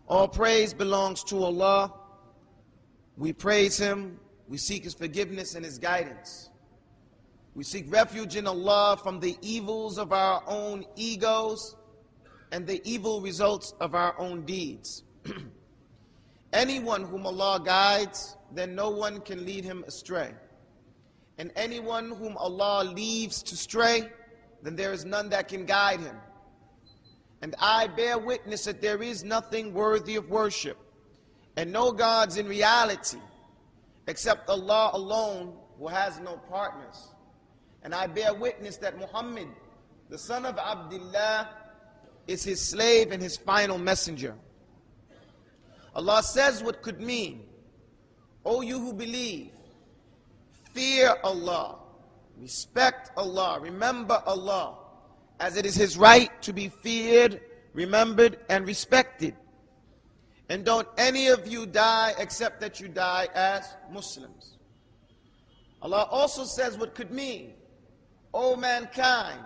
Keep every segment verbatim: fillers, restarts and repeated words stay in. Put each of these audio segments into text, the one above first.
All praise belongs to Allah. We praise Him. We seek His forgiveness and His guidance. We seek refuge in Allah from the evils of our own egos and the evil results of our own deeds. Anyone whom Allah guides, then no one can lead him astray. And anyone whom Allah leaves to stray, then there is none that can guide him. And I bear witness that there is nothing worthy of worship, and no gods in reality, except Allah alone, who has no partners. And I bear witness that Muhammad, the son of Abdullah, is His slave and His final messenger. Allah says what could mean, O you who believe, fear Allah, respect Allah, remember Allah, as it is His right to be feared, remembered, and respected. And don't any of you die except that you die as Muslims. Allah also says what could mean, O mankind,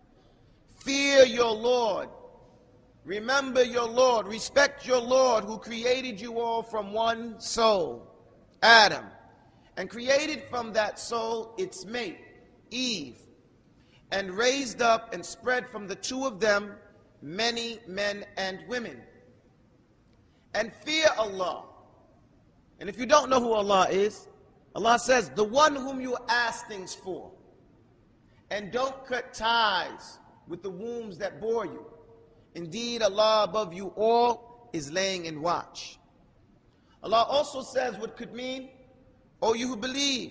fear your Lord, remember your Lord, respect your Lord who created you all from one soul, Adam, and created from that soul its mate, Eve, and raised up and spread from the two of them many men and women. And fear Allah. And if you don't know who Allah is, Allah says, the one whom you ask things for. And don't cut ties with the wombs that bore you. Indeed, Allah above you all is laying in watch. Allah also says what could mean, O you who believe,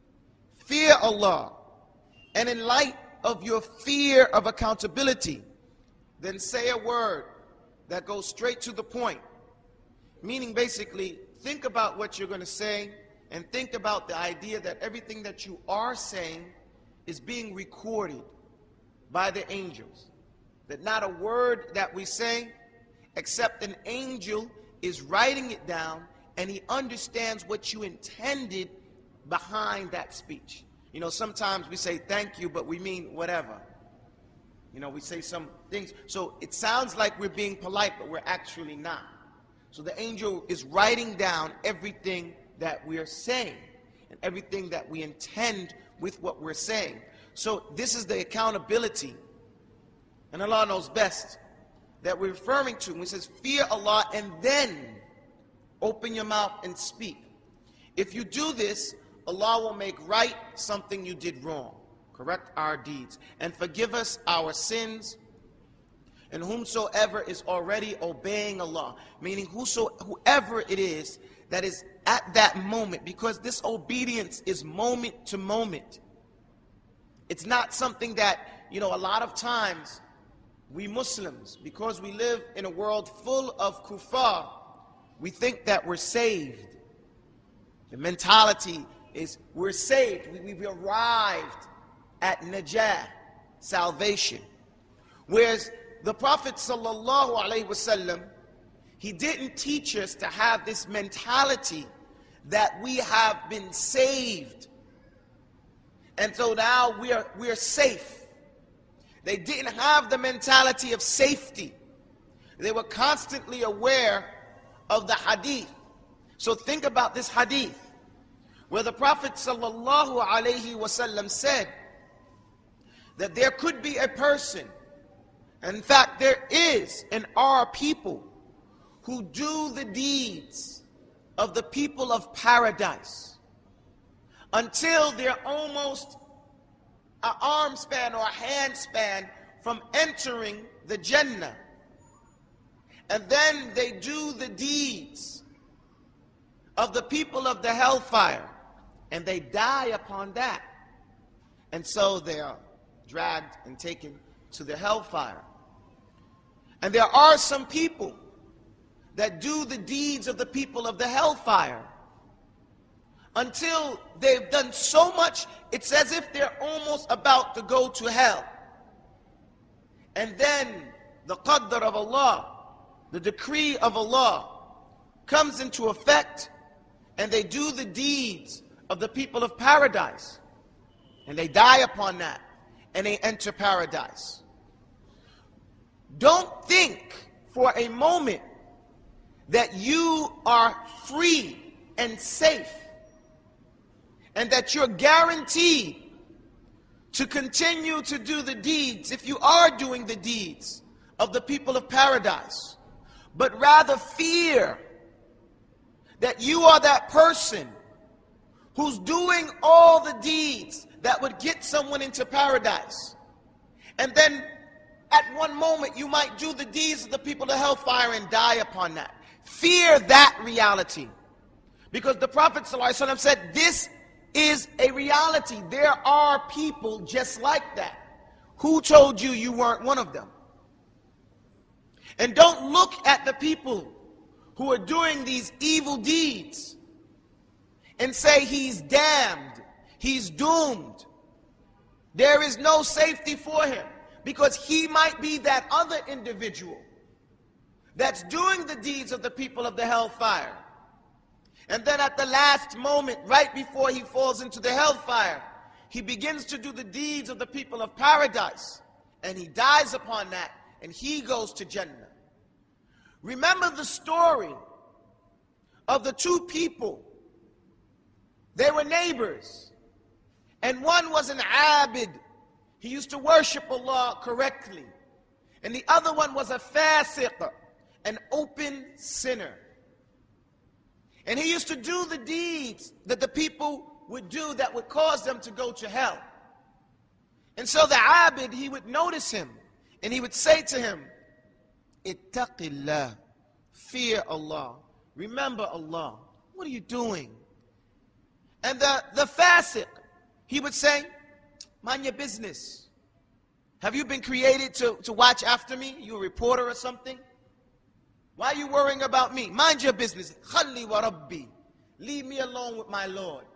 fear Allah, and in light of your fear of accountability, then say a word that goes straight to the point. Meaning basically, think about what you're going to say, and think about the idea that everything that you are saying is being recorded by the angels. That not a word that we say, except an angel is writing it down, and he understands what you intended behind that speech. You know, sometimes we say thank you, but we mean whatever. You know, we say some things. So it sounds like we're being polite, but we're actually not. So the angel is writing down everything that we're saying and everything that we intend with what we're saying. So this is the accountability, and Allah knows best, that we're referring to when He says, fear Allah and then open your mouth and speak. If you do this, Allah will make right something you did wrong, correct our deeds, and forgive us our sins. And whomsoever is already obeying Allah, meaning whoso, whoever it is that is at that moment, because this obedience is moment to moment. It's not something that, you know, a lot of times we Muslims, because we live in a world full of kuffar, we think that we're saved. The mentality is we're saved. We, we've arrived at najah, salvation. Whereas the Prophet sallallahu alaihi wasallam, he didn't teach us to have this mentality that we have been saved, and so now we are we are safe. They didn't have the mentality of safety. They were constantly aware of the hadith. So think about this hadith, where the Prophet sallallahu alaihi wasallam said that there could be a person, in fact there is and are people who do the deeds of the people of paradise until they're almost an arm span or a hand span from entering the Jannah. And then they do the deeds of the people of the hellfire, and they die upon that. And so they are dragged and taken to the hellfire. And there are some people that do the deeds of the people of the hellfire until they've done so much, it's as if they're almost about to go to hell. And then the qadr of Allah, the decree of Allah, comes into effect, and they do the deeds of the people of paradise, and they die upon that, and they enter paradise. Don't think for a moment that you are free and safe, and that you're guaranteed to continue to do the deeds, if you are doing the deeds of the people of paradise, but rather fear that you are that person who's doing all the deeds that would get someone into paradise. And then at one moment you might do the deeds of the people of hellfire and die upon that. Fear that reality. Because the Prophet ﷺ said, this is a reality. There are people just like that. Who told you you weren't one of them? And don't look at the people who are doing these evil deeds and say he's damned, he's doomed. There is no safety for him, because he might be that other individual that's doing the deeds of the people of the hellfire. And then at the last moment, right before he falls into the hellfire, he begins to do the deeds of the people of paradise, and he dies upon that, and he goes to Jannah. Remember the story of the two people. They were neighbors, and one was an abid. He used to worship Allah correctly. And the other one was a fasiq, an open sinner. And he used to do the deeds that the people would do that would cause them to go to hell. And so the abid, he would notice him, and he would say to him, Ittaqillah, fear Allah, remember Allah. What are you doing? And the, the fasiq, he would say, mind your business. Have you been created to, to watch after me? You a reporter or something? Why are you worrying about me? Mind your business. Khalli wa Rabbi. Leave me alone with my Lord.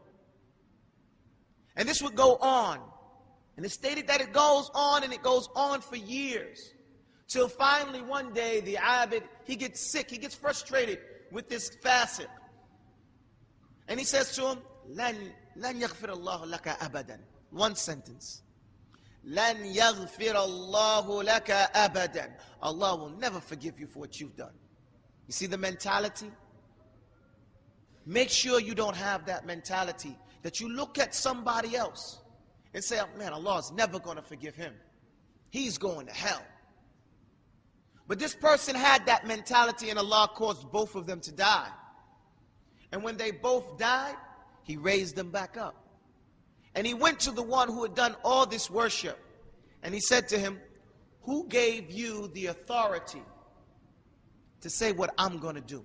And this would go on. And it's stated that it goes on and it goes on for years. Till finally one day the abid, he gets sick, he gets frustrated with this fasiq. And he says to him, Lan, lan yaghfir Allahu laka abadan. One sentence. Lan yaghfir Allahu laka abadan. Allah will never forgive you for what you've done. You see the mentality? Make sure you don't have that mentality, that you look at somebody else and say, oh, man, Allah is never going to forgive him. He's going to hell. But this person had that mentality, and Allah caused both of them to die. And when they both died, he raised them back up. And he went to the one who had done all this worship, and he said to him, who gave you the authority to say what I'm going to do?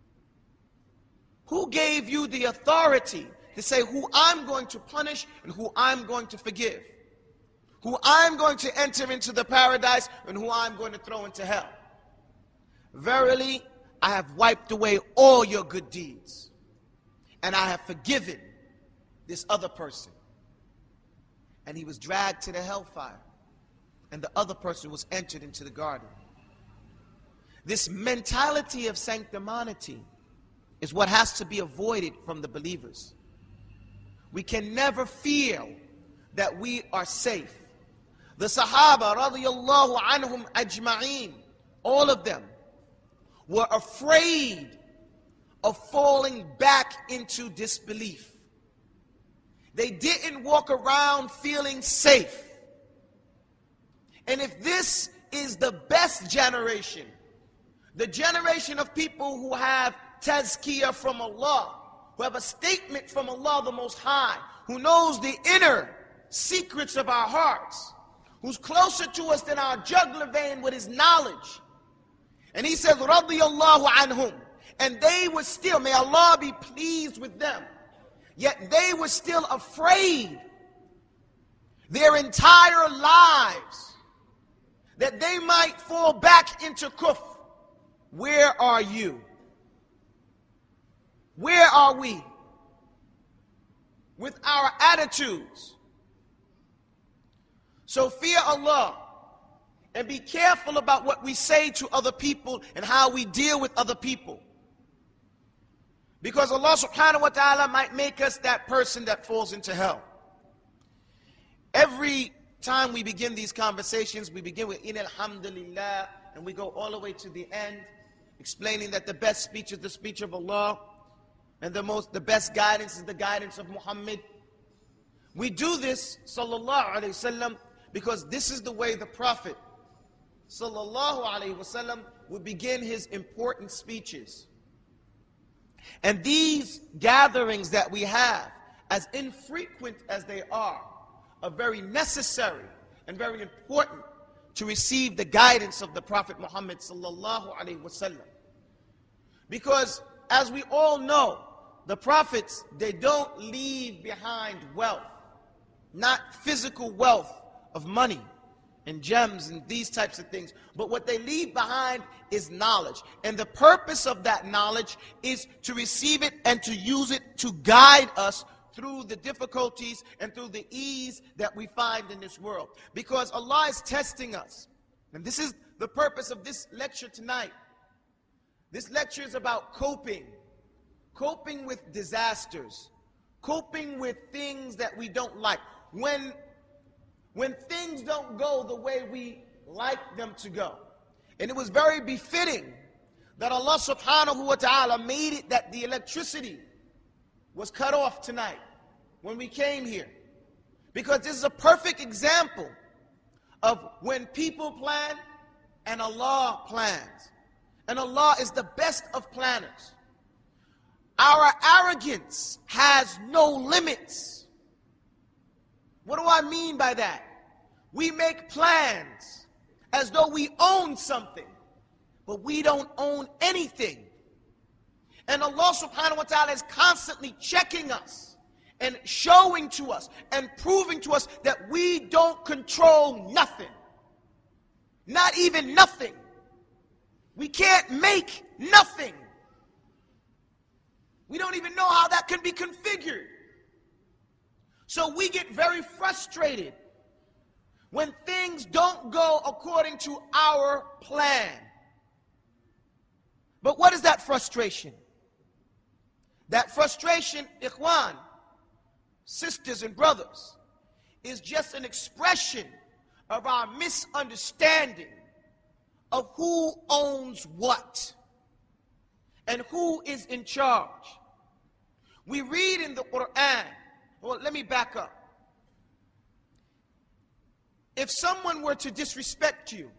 Who gave you the authority to say who I'm going to punish and who I'm going to forgive? Who I'm going to enter into the paradise and who I'm going to throw into hell? Verily, I have wiped away all your good deeds, and I have forgiven this other person. And he was dragged to the hellfire, and the other person was entered into the garden. This mentality of sanctimonity is what has to be avoided from the believers. We can never feel that we are safe. The Sahaba, radiyallahu anhum ajma'een, all of them were afraid of falling back into disbelief. They didn't walk around feeling safe. And if this is the best generation, the generation of people who have tazkiyah from Allah, who have a statement from Allah the Most High, who knows the inner secrets of our hearts, who's closer to us than our jugular vein with his knowledge. And he says, radiyallahu anhum, and they were still, may Allah be pleased with them, yet they were still afraid their entire lives that they might fall back into kufr. Where are you? Where are we with our attitudes? So fear Allah and be careful about what we say to other people and how we deal with other people. Because Allah subhanahu wa ta'ala might make us that person that falls into hell. Every time we begin these conversations, we begin with in alhamdulillah, and we go all the way to the end. explaining that the best speech is the speech of Allah, and the most, the best guidance is the guidance of Muhammad. We do this, sallallahu alayhi wasallam, because this is the way the Prophet, sallallahu alayhi wasallam, would begin his important speeches. And these gatherings that we have, as infrequent as they are, are very necessary and very important to receive the guidance of the Prophet Muhammad sallallahu alaihi wasallam. Because as we all know, the prophets, they don't leave behind wealth, not physical wealth of money and gems and these types of things, but what they leave behind is knowledge. And the purpose of that knowledge is to receive it and to use it to guide us through the difficulties and through the ease that we find in this world. Because Allah is testing us. And this is the purpose of this lecture tonight. This lecture is about coping. Coping with disasters. Coping with things that we don't like. When, when things don't go the way we like them to go. And it was very befitting that Allah subhanahu wa ta'ala made it that the electricity was cut off tonight when we came here. Because this is a perfect example of when people plan and Allah plans. And Allah is the best of planners. Our arrogance has no limits. What do I mean by that? We make plans as though we own something, but we don't own anything. And Allah subhanahu wa ta'ala is constantly checking us and showing to us and proving to us that we don't control nothing. Not even nothing. We can't make nothing. We don't even know how that can be configured. So we get very frustrated when things don't go according to our plan. But what is that frustration? That frustration, ikhwan, sisters and brothers, is just an expression of our misunderstanding of who owns what and who is in charge. We read in the Quran, well, let me back up. If someone were to disrespect you,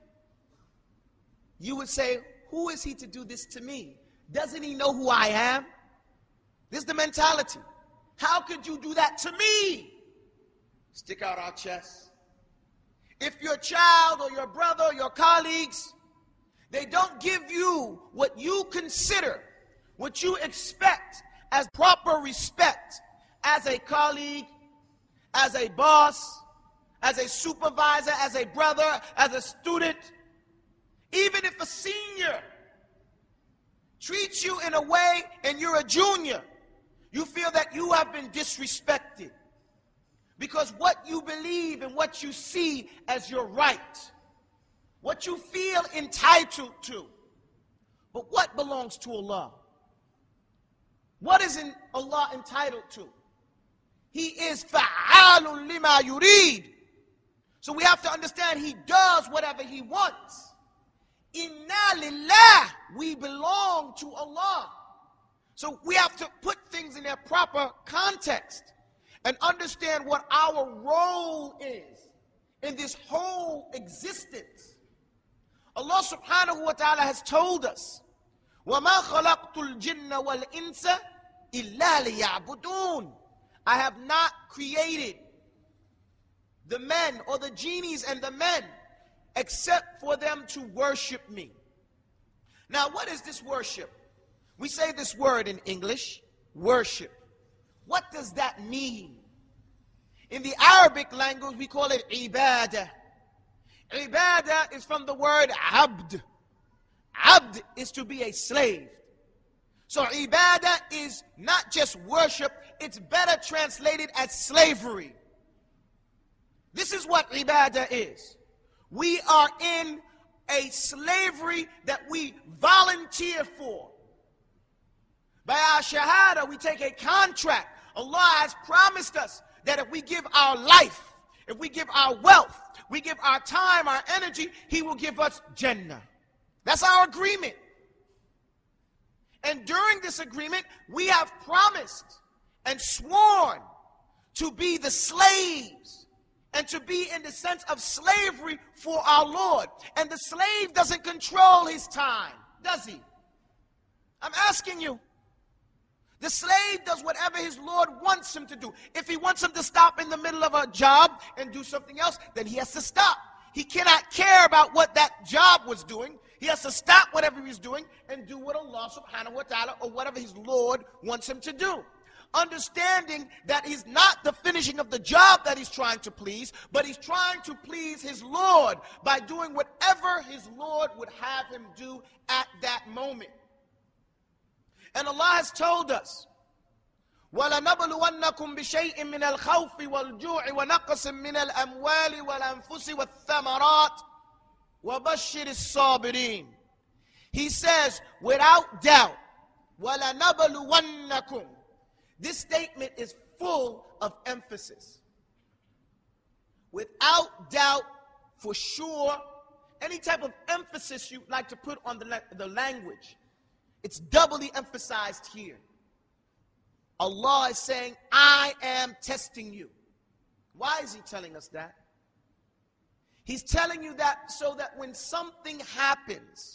you would say, who is he to do this to me? Doesn't he know who I am? This is the mentality. How could you do that to me? Stick out our chests. If your child or your brother or your colleagues, they don't give you what you consider, what you expect as proper respect as a colleague, as a boss, as a supervisor, as a brother, as a student, even if a senior treats you in a way and you're a junior, you feel that you have been disrespected because what you believe and what you see as your right, what you feel entitled to. But what belongs to Allah? What is in Allah entitled to? He is fa'alun lima yurid. So we have to understand He does whatever He wants. Inna lillah, we belong to Allah. So we have to put things in their proper context and understand what our role is in this whole existence. Allah subhanahu wa ta'ala has told us, وَمَا خَلَقْتُ الْجِنَّ وَالْإِنسَ إِلَّا لِيَعْبُدُونَ. I have not created the men or the genies and the men except for them to worship me. Now, what is this worship? We say this word in English, worship. What does that mean? In the Arabic language, we call it ibadah. Ibadah is from the word abd. Abd is to be a slave. So ibadah is not just worship, it's better translated as slavery. This is what ibadah is. We are in a slavery that we volunteer for. By our shahada, we take a contract. Allah has promised us that if we give our life, if we give our wealth, we give our time, our energy, He will give us Jannah. That's our agreement. And during this agreement, we have promised and sworn to be the slaves and to be in the sense of slavery for our Lord. And the slave doesn't control his time, does he? I'm asking you. The slave does whatever his Lord wants him to do. If he wants him to stop in the middle of a job and do something else, then he has to stop. He cannot care about what that job was doing. He has to stop whatever he's doing and do what Allah subhanahu wa ta'ala or whatever his Lord wants him to do. Understanding that he's not the finishing of the job that he's trying to please, but he's trying to please his Lord by doing whatever his Lord would have him do at that moment. And Allah has told us, وَلَنَبْلُوَنَّكُمْ بِشَيْءٍ مِّنَ الْخَوْفِ وَالْجُوعِ وَنَقْصٍ مِّنَ الْأَمْوَالِ وَالْأَنفُسِ وَالثَّمَرَاتِ وَبَشِّرِ الصَّابِرِينَ. He says, without doubt, وَلَنَبْلُوَنَّكُمْ. This statement is full of emphasis. Without doubt, for sure, any type of emphasis you like to put on the, the language, it's doubly emphasized here. Allah is saying, I am testing you. Why is he telling us that? He's telling you that so that when something happens,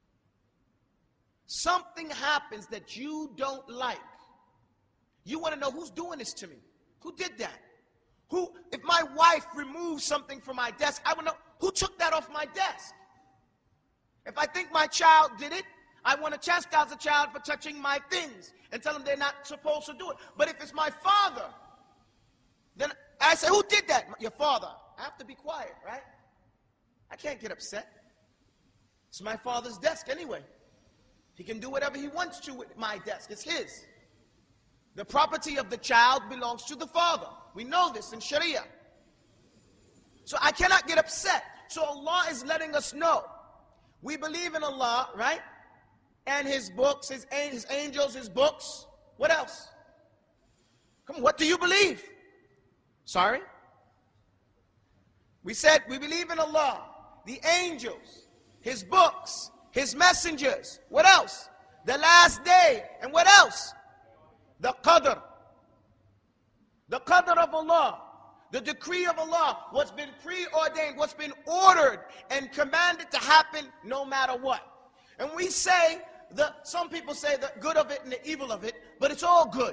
something happens that you don't like, you want to know who's doing this to me. Who did that? Who, if my wife removed something from my desk, I would know who took that off my desk. If I think my child did it, I want to chastise a child for touching my things and tell them they're not supposed to do it. But if it's my father, then I say, who did that? Your father. I have to be quiet, right? I can't get upset. It's my father's desk anyway. He can do whatever he wants to with my desk. It's his. The property of the child belongs to the father. We know this in Sharia. So I cannot get upset. So Allah is letting us know. We believe in Allah, right? And his books, his, his angels, his books. What else? Come on, what do you believe? Sorry? We said we believe in Allah, the angels, his books, his messengers. What else? The last day. And what else? The qadr. The qadr of Allah. The decree of Allah. What's been preordained, what's been ordered and commanded to happen no matter what. And we say, the, some people say the good of it and the evil of it, but it's all good.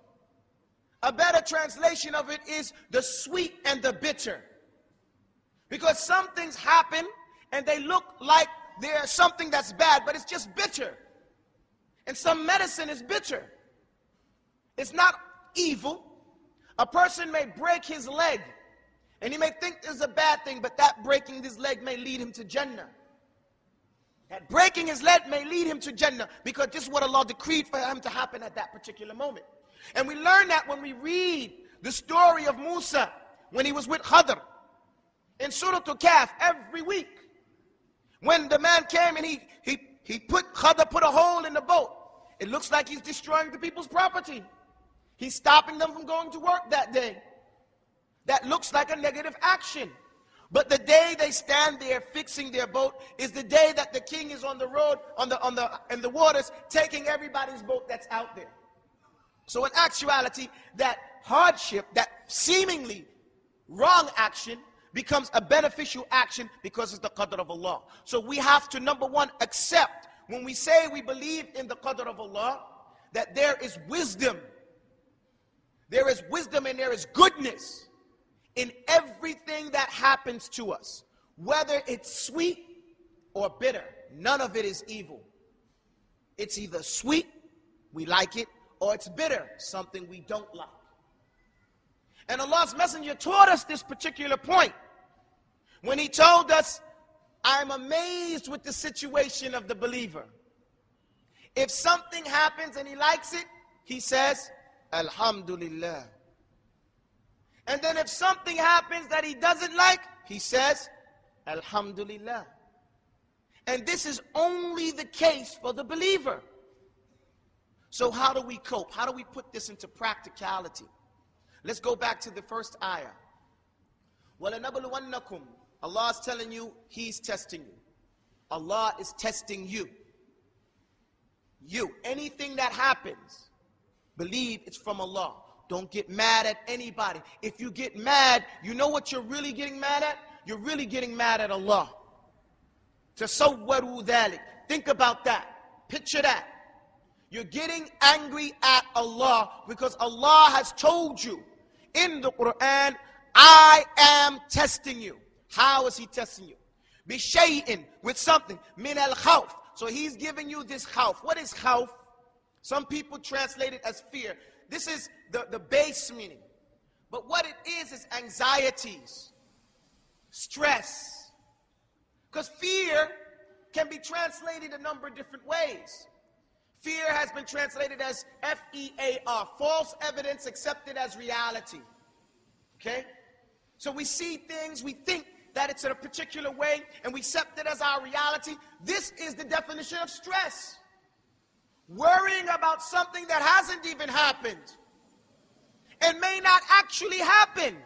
A better translation of it is the sweet and the bitter. Because some things happen and they look like they're something that's bad, but it's just bitter. And some medicine is bitter. It's not evil. A person may break his leg and he may think it's a bad thing, but that breaking his leg may lead him to Jannah. That breaking his leg may lead him to Jannah because this is what Allah decreed for him to happen at that particular moment. And we learn that when we read the story of Musa when he was with Khadr in Surah Al-Kahf every week. When the man came and he, he, he put, Khadr put a hole in the boat. It looks like he's destroying the people's property. He's stopping them from going to work that day. That looks like a negative action. But the day they stand there fixing their boat is the day that the king is on the road, on the, on the, in the waters, taking everybody's boat that's out there. So in actuality, that hardship, that seemingly wrong action, becomes a beneficial action because it's the qadr of Allah. So we have to, number one, accept, when we say we believe in the qadr of Allah, that there is wisdom. There is wisdom and there is goodness in everything that happens to us. Whether it's sweet or bitter, none of it is evil. It's either sweet, we like it, or it's bitter, something we don't like. And Allah's Messenger taught us this particular point when he told us, I'm amazed with the situation of the believer. If something happens and he likes it, he says, Alhamdulillah. And then if something happens that he doesn't like, he says, Alhamdulillah. And this is only the case for the believer. So how do we cope? How do we put this into practicality? Let's go back to the first ayah. وَلَنَبْلُوَنَّكُمْ. Allah is telling you, He's testing you. Allah is testing you. you. Anything that happens, believe it's from Allah. Don't get mad at anybody. If you get mad, you know what you're really getting mad at? You're really getting mad at Allah. Tasawwaru dhalik. Think about that. Picture that. You're getting angry at Allah because Allah has told you in the Quran, I am testing you. How is He testing you? Bishay'in, with something. Min al-khawf. So He's giving you this khawf. What is khawf? Some people translate it as fear. This is the, the base meaning. But what it is is anxieties, stress. Because fear can be translated a number of different ways. Fear has been translated as F E A R, false evidence accepted as reality. Okay? So we see things, we think that it's in a particular way, and we accept it as our reality. This is the definition of stress. Worrying about something that hasn't even happened and may not actually happen.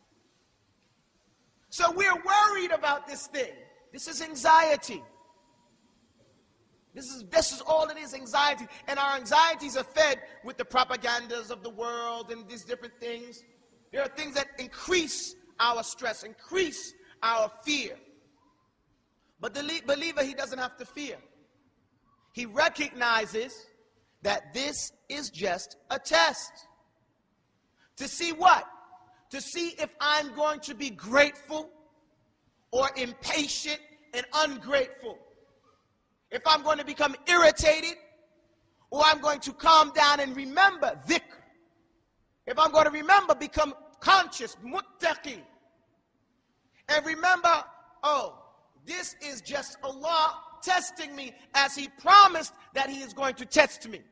So we're worried about this thing. This is anxiety. This is, this is all it is, anxiety. And our anxieties are fed with the propagandas of the world and these different things. There are things that increase our stress, increase our fear. But the believer, he doesn't have to fear. He recognizes that this is just a test. To see what? To see if I'm going to be grateful or impatient and ungrateful. If I'm going to become irritated or I'm going to calm down and remember dhikr. If I'm going to remember, become conscious, muttaqi. And remember, oh, this is just Allah testing me as He promised that He is going to test me.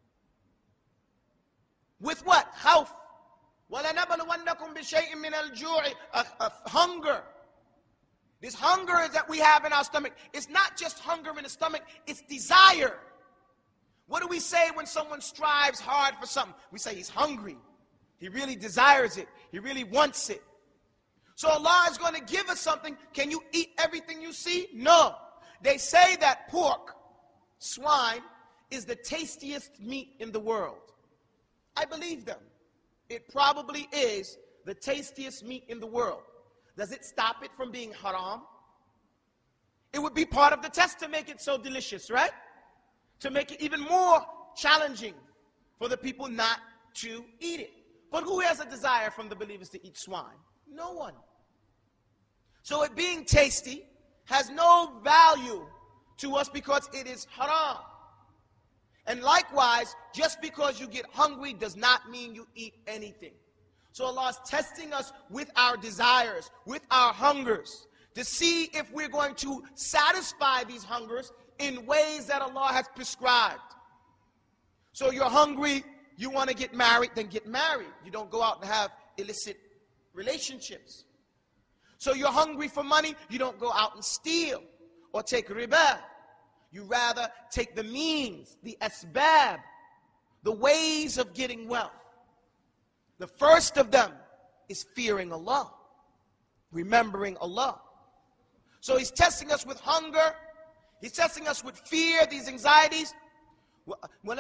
With what? Khawf. وَلَنَبْلُوَنَّكُمْ بِشَيْءٍ مِّنَ الْجُوعِ. Hunger. This hunger that we have in our stomach, it's not just hunger in the stomach, it's desire. What do we say when someone strives hard for something? We say he's hungry. He really desires it. He really wants it. So Allah is going to give us something. Can you eat everything you see? No. They say that pork, swine, is the tastiest meat in the world. I believe them. It probably is the tastiest meat in the world. Does it stop it from being haram? It would be part of the test to make it so delicious, right? To make it even more challenging for the people not to eat it. But who has a desire from the believers to eat swine? No one. So it being tasty has no value to us because it is haram. And likewise, just because you get hungry does not mean you eat anything. So Allah is testing us with our desires, with our hungers, to see if we're going to satisfy these hungers in ways that Allah has prescribed. So you're hungry, you want to get married, then get married. You don't go out and have illicit relationships. So you're hungry for money, you don't go out and steal or take riba. You rather take the means, the asbab, the ways of getting wealth. The first of them is fearing Allah, remembering Allah. So He's testing us with hunger. He's testing us with fear, these anxieties. We're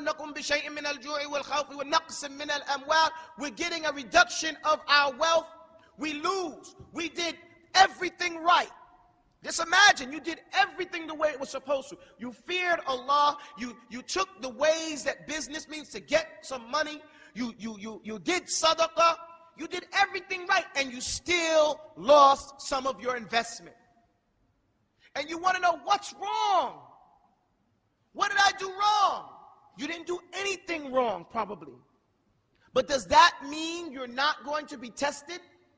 getting a reduction of our wealth. We lose. We did everything right. Just imagine, you did everything the way it was supposed to. You feared Allah. You, you took the ways that business means to get some money. You, you, you, you did sadaqah. You did everything right, and you still lost some of your investment. And you want to know what's wrong. What did I do wrong? You didn't do anything wrong, probably. But does that mean you're not going to be tested?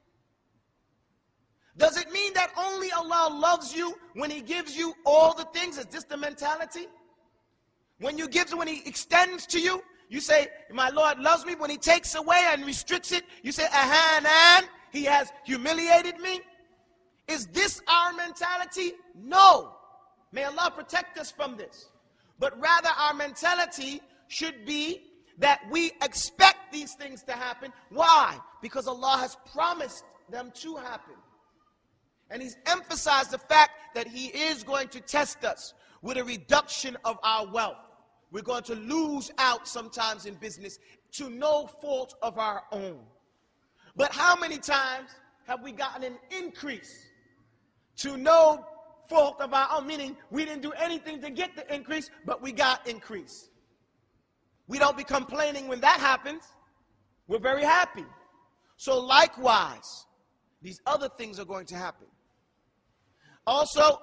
Does it mean that only Allah loves you when He gives you all the things? Is this the mentality? When you give, when He extends to you, you say, my Lord loves me. When He takes away and restricts it, you say, ahan, He has humiliated me. Is this our mentality? No. May Allah protect us from this. But rather our mentality should be that we expect these things to happen. Why? Because Allah has promised them to happen. And He's emphasized the fact that He is going to test us with a reduction of our wealth, We're going to lose out sometimes in business to no fault of our own. But how many times have we gotten an increase to no fault of our own? Meaning we didn't do anything to get the increase, but we got increase. We don't be complaining when that happens. We're very happy. So likewise, these other things are going to happen. Also,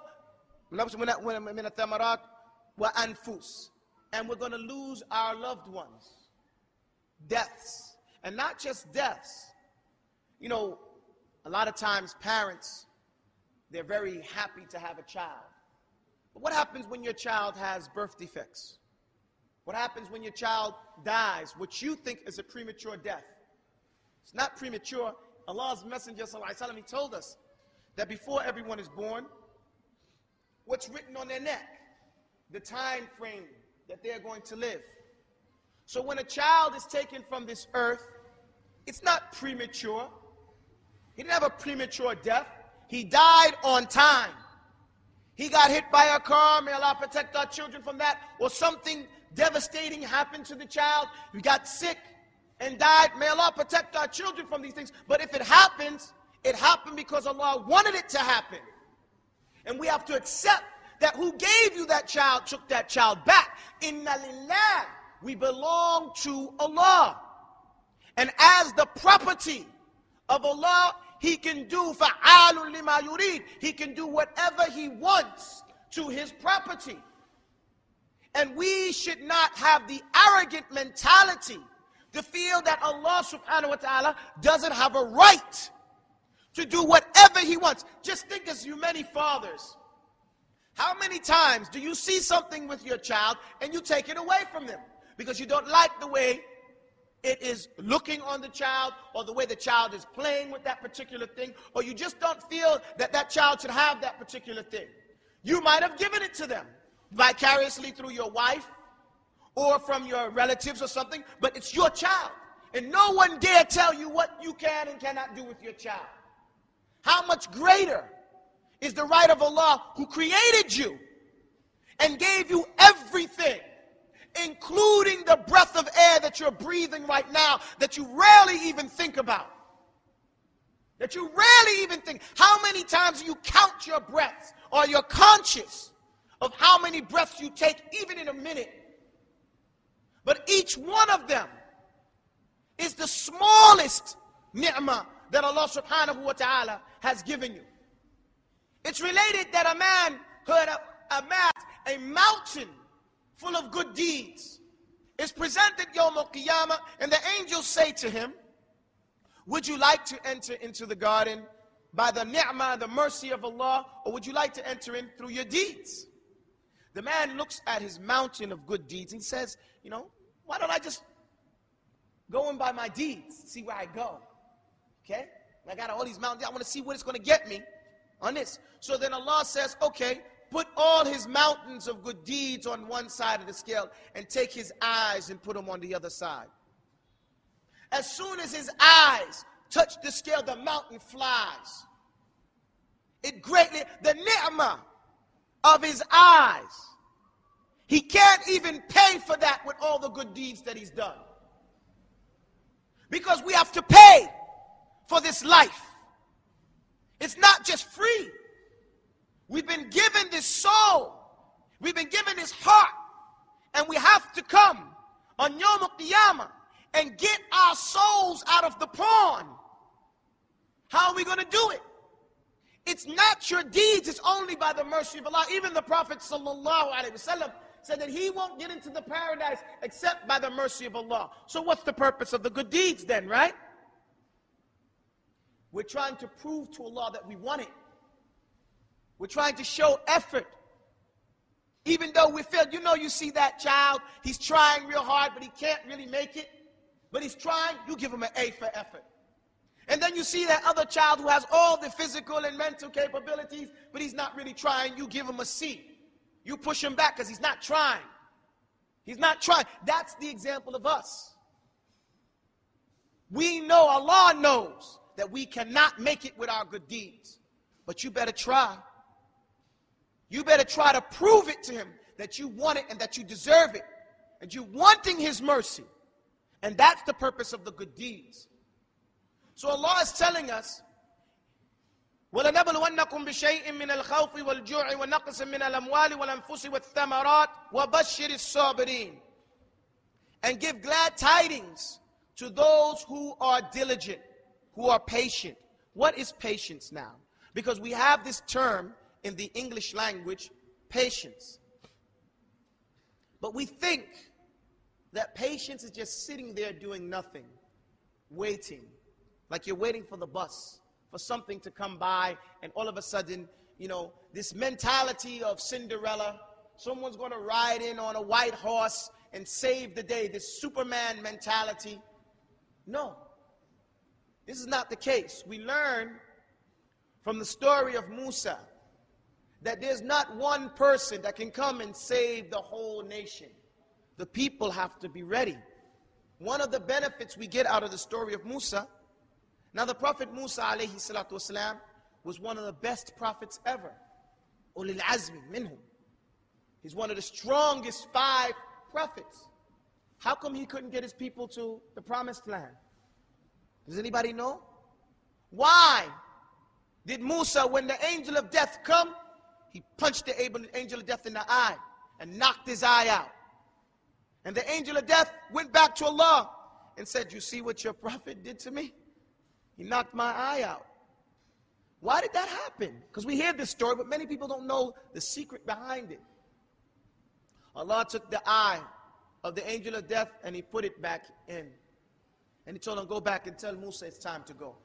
and we're going to lose our loved ones. Deaths. And not just deaths. You know, a lot of times parents, they're very happy to have a child. But what happens when your child has birth defects? What happens when your child dies, which you think is a premature death? It's not premature. Allah's Messenger, sallallahu alaihi wasallam, he told us that before everyone is born, what's written on their neck? The time frame that they're going to live. So when a child is taken from this earth, it's not premature. He didn't have a premature death. He died on time. He got hit by a car. May Allah protect our children from that. Or something devastating happened to the child. He got sick and died. May Allah protect our children from these things. But if it happens, it happened because Allah wanted it to happen. And we have to accept that who gave you that child took that child back. Inna lillah. We belong to Allah. And as the property of Allah, He can do fa'alun lima yurid. He can do whatever He wants to His property. And we should not have the arrogant mentality to feel that Allah subhanahu wa ta'ala doesn't have a right to do whatever He wants. Just think, as you many fathers, how many times do you see something with your child and you take it away from them because you don't like the way it is looking on the child, or the way the child is playing with that particular thing, or you just don't feel that that child should have that particular thing? You might have given it to them vicariously through your wife or from your relatives or something, but it's your child, and no one dare tell you what you can and cannot do with your child. How much greater is the right of Allah, who created you and gave you everything, including the breath of air that you're breathing right now, that you rarely even think about. That you rarely even think. How many times do you count your breaths, or you're conscious of how many breaths you take even in a minute? But each one of them is the smallest ni'mah that Allah subhanahu wa ta'ala has given you. It's related that a man heard amassed a mountain full of good deeds. Is presented Yawm al-Qiyamah, and the angels say to him, would you like to enter into the garden by the ni'mah, the mercy of Allah, or would you like to enter in through your deeds? The man looks at his mountain of good deeds and says, you know, why don't I just go in by my deeds, see where I go? Okay? I got all these mountains, I want to see what it's going to get me on this. So then Allah says, okay, put all his mountains of good deeds on one side of the scale and take his eyes and put them on the other side. As soon as his eyes touch the scale, the mountain flies. It greatly, the ni'mah of his eyes, he can't even pay for that with all the good deeds that he's done. Because we have to pay for this life. It's not just free. We've been given this soul. We've been given this heart. And we have to come on Yawm al-Qiyamah and get our souls out of the pawn. How are we going to do it? It's not your deeds. It's only by the mercy of Allah. Even the Prophet sallallahu alaihi wasallam said that he won't get into the paradise except by the mercy of Allah. So what's the purpose of the good deeds then, right? We're trying to prove to Allah that we want it. We're trying to show effort. Even though we feel, you know, you see that child, he's trying real hard, but he can't really make it. But he's trying, you give him an A for effort. And then you see that other child who has all the physical and mental capabilities, but he's not really trying, you give him a C. You push him back because he's not trying. He's not trying. That's the example of us. We know, Allah knows, that we cannot make it with our good deeds. But you better try. You better try to prove it to him that you want it and that you deserve it. and you wanting his mercy. And that's the purpose of the good deeds. So Allah is telling us, وَلَنَبْلُوَنَّكُمْ بِشَيْءٍ مِّنَ الْخَوْفِ وَالْجُوعِ وَنَقْصٍ مِّنَ الْأَمْوَالِ وَالْأَنفُسِ وَالثَّمَرَاتِ وَبَشِّرِ الصَّابِرِينَ. And give glad tidings to those who are diligent, who are patient. What is patience now? Because we have this term in the English language, patience. But we think that patience is just sitting there doing nothing, waiting. Like you're waiting for the bus, for something to come by, and all of a sudden, you know, this mentality of Cinderella, someone's going to ride in on a white horse and save the day, this Superman mentality. No, this is not the case. We learn from the story of Musa that there's not one person that can come and save the whole nation. The people have to be ready. One of the benefits we get out of the story of Musa, now the Prophet Musa alayhi salatu wasalam was one of the best prophets ever. Ulil azmi minhum. He's one of the strongest five prophets. How come he couldn't get his people to the promised land? Does anybody know? Why did Musa, when the angel of death come, he punched the angel of death in the eye and knocked his eye out? And the angel of death went back to Allah and said, you see what your prophet did to me? He knocked my eye out. Why did that happen? Because we hear this story, but many people don't know the secret behind it. Allah took the eye of the angel of death and he put it back in. And he told him, go back and tell Musa it's time to go.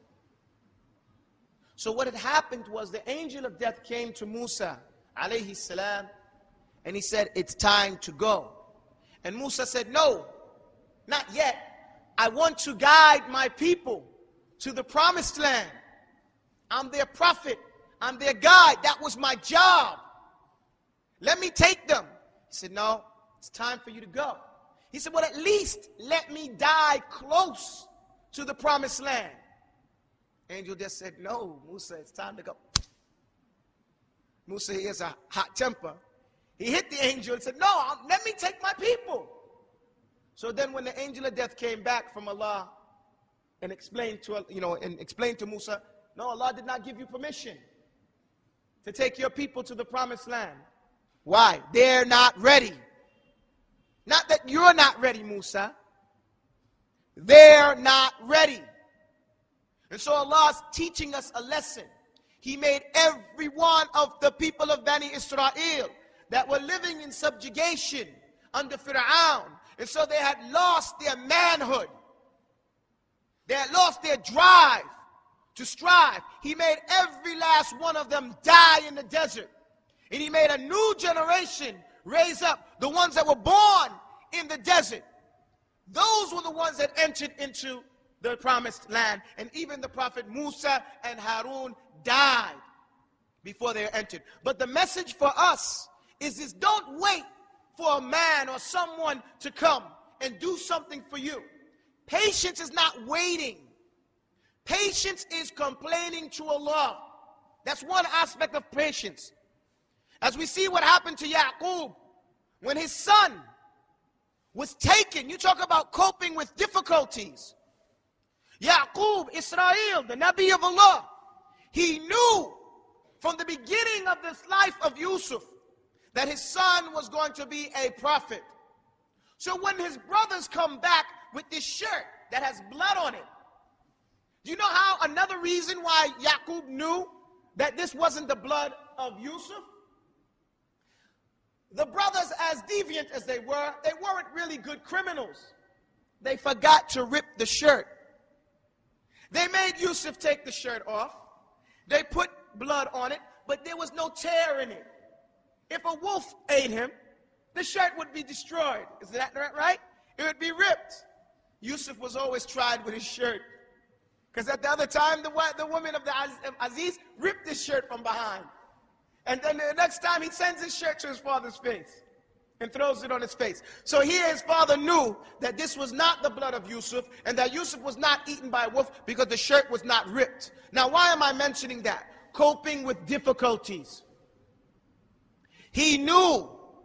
So what had happened was the angel of death came to Musa alayhi salam and he said, it's time to go. And Musa said, no, not yet. I want to guide my people to the promised land. I'm their prophet. I'm their guide. That was my job. Let me take them. He said, no, it's time for you to go. He said, well, at least let me die close to the promised land. Angel just said, no, Musa, it's time to go. Musa, he has a hot temper. He hit the angel and said, no, let me take my people. So then when the angel of death came back from Allah and explained to, you know, and explained to Musa, no, Allah did not give you permission to take your people to the promised land. Why? They're not ready. Not that you're not ready, Musa. They're not ready. And so Allah's teaching us a lesson. He made every one of the people of Bani Israel that were living in subjugation under Fir'aun. And so they had lost their manhood. They had lost their drive to strive. He made every last one of them die in the desert. And he made a new generation raise up, the ones that were born in the desert. Those were the ones that entered into the promised land. And even the Prophet Musa and Harun died before they entered. But the message for us is this: don't wait for a man or someone to come and do something for you. Patience is not waiting. Patience is complaining to Allah. That's one aspect of patience. As we see what happened to Yaqub when his son was taken. You talk about coping with difficulties. Yaqub, Israel, the Nabi of Allah, he knew from the beginning of this life of Yusuf that his son was going to be a prophet. So when his brothers come back with this shirt that has blood on it, do you know how another reason why Yaqub knew that this wasn't the blood of Yusuf? The brothers, as deviant as they were, they weren't really good criminals. They forgot to rip the shirt. They made Yusuf take the shirt off. They put blood on it, but there was no tear in it. If a wolf ate him, the shirt would be destroyed. Is that right? It would be ripped. Yusuf was always tried with his shirt. Because at the other time, the, the woman of the Aziz ripped his shirt from behind. And then the next time he sends his shirt to his father's face and throws it on his face. So here his father knew that this was not the blood of Yusuf and that Yusuf was not eaten by a wolf because the shirt was not ripped. Now why am I mentioning that? Coping with difficulties. He knew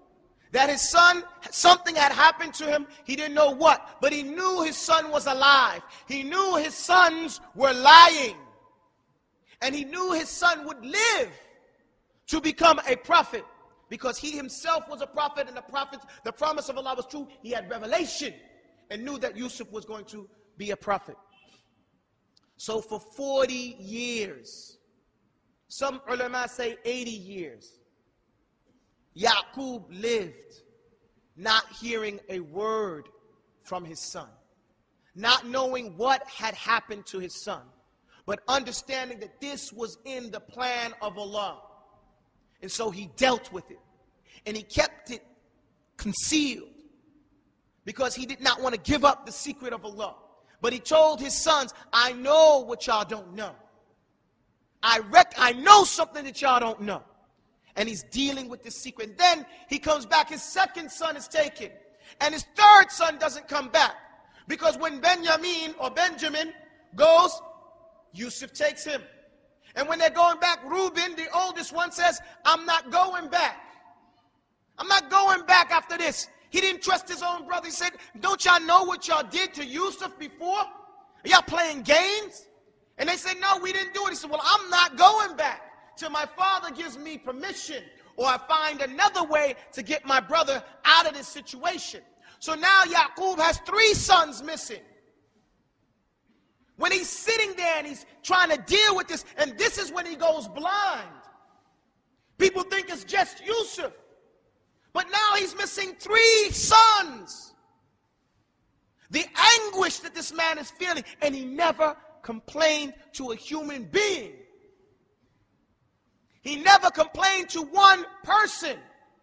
that his son, something had happened to him. He didn't know what, but he knew his son was alive. He knew his sons were lying. And he knew his son would live to become a prophet, because he himself was a prophet, and the prophet, the promise of Allah was true. He had revelation and knew that Yusuf was going to be a prophet. So for forty years, some ulama say eighty years, Yaqub lived not hearing a word from his son, not knowing what had happened to his son, but understanding that this was in the plan of Allah. And so he dealt with it, and he kept it concealed because he did not want to give up the secret of Allah. But he told his sons, I know what y'all don't know. I rec- I know something that y'all don't know. And he's dealing with this secret. And then he comes back, his second son is taken, and his third son doesn't come back, because when Benjamin or Benjamin goes, Yusuf takes him. And when they're going back, Reuben, the oldest one, says, I'm not going back. I'm not going back after this. He didn't trust his own brother. He said, don't y'all know what y'all did to Yusuf before? Are y'all playing games? And they said, no, we didn't do it. He said, well, I'm not going back till my father gives me permission, or I find another way to get my brother out of this situation. So now Yaqub has three sons missing. When he's sitting there and he's trying to deal with this, and this is when he goes blind. People think it's just Yusuf, but now he's missing three sons. The anguish that this man is feeling, and he never complained to a human being. He never complained to one person.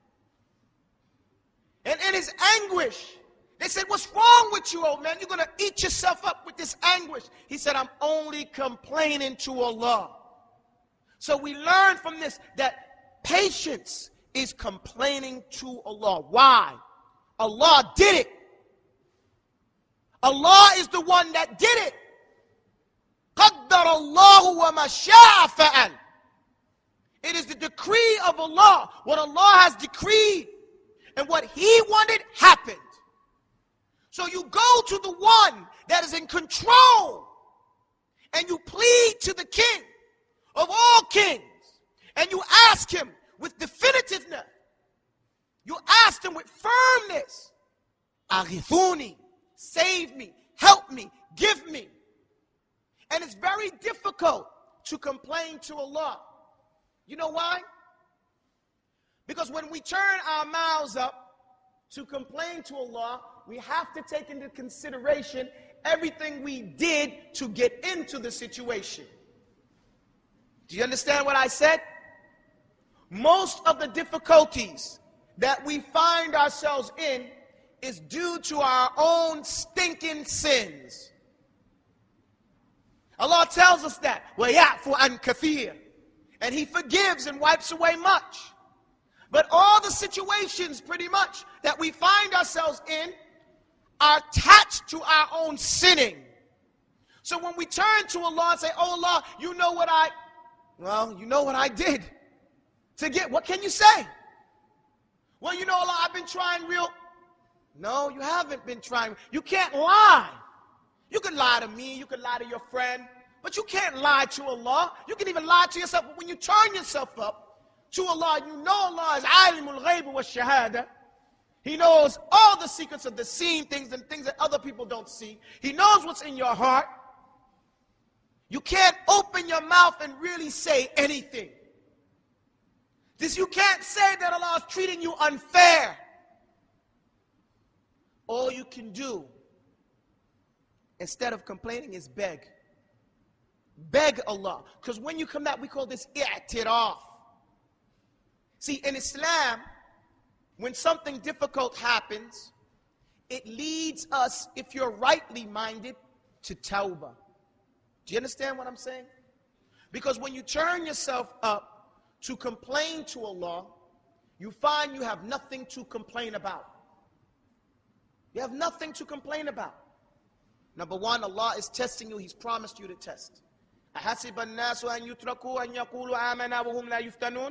And in his anguish, they said, what's wrong with you, old man? You're going to eat yourself up with this anguish. He said, I'm only complaining to Allah. So we learn from this that patience is complaining to Allah. Why? Allah did it. Allah is the one that did it. قَدَّرَ اللَّهُ وَمَا شَاءَ فَعَلَ. It is the decree of Allah. What Allah has decreed and what He wanted happened. So you go to the one that is in control, and you plead to the King of all kings, and you ask Him with definitiveness. You ask Him with firmness, Aghithuni, save me, help me, give me. And it's very difficult to complain to Allah. You know why? Because when we turn our mouths up to complain to Allah, we have to take into consideration everything we did to get into the situation. Do you understand what I said? Most of the difficulties that we find ourselves in is due to our own stinking sins. Allah tells us that, وَيَعْفُ عَنْ كَثِيرٍ, and He forgives and wipes away much. But all the situations pretty much that we find ourselves in are attached to our own sinning. So when we turn to Allah and say, oh Allah, you know what I, well, you know what I did to get, what can you say? Well, you know Allah, I've been trying real. No, you haven't been trying. You can't lie. You can lie to me, you can lie to your friend, but you can't lie to Allah. You can even lie to yourself. But when you turn yourself up to Allah, you know Allah is alimul ghayb wa shahada. He knows all the secrets of the seen things and things that other people don't see. He knows what's in your heart. You can't open your mouth and really say anything. This, you can't say that Allah is treating you unfair. All you can do, instead of complaining, is beg. Beg Allah. Because when you come out, we call this i'tiraf. See, in Islam, when something difficult happens, it leads us, if you're rightly minded, to tawbah. Do you understand what I'm saying? Because when you turn yourself up to complain to Allah, you find you have nothing to complain about. You have nothing to complain about. Number one, Allah is testing you. He's promised you to test. أَحَسِبَ النَّاسُ أَن يُتْرَكُوا أَن يَقُولُوا آمَنَا وَهُمْ لَا يُفْتَنُونَ.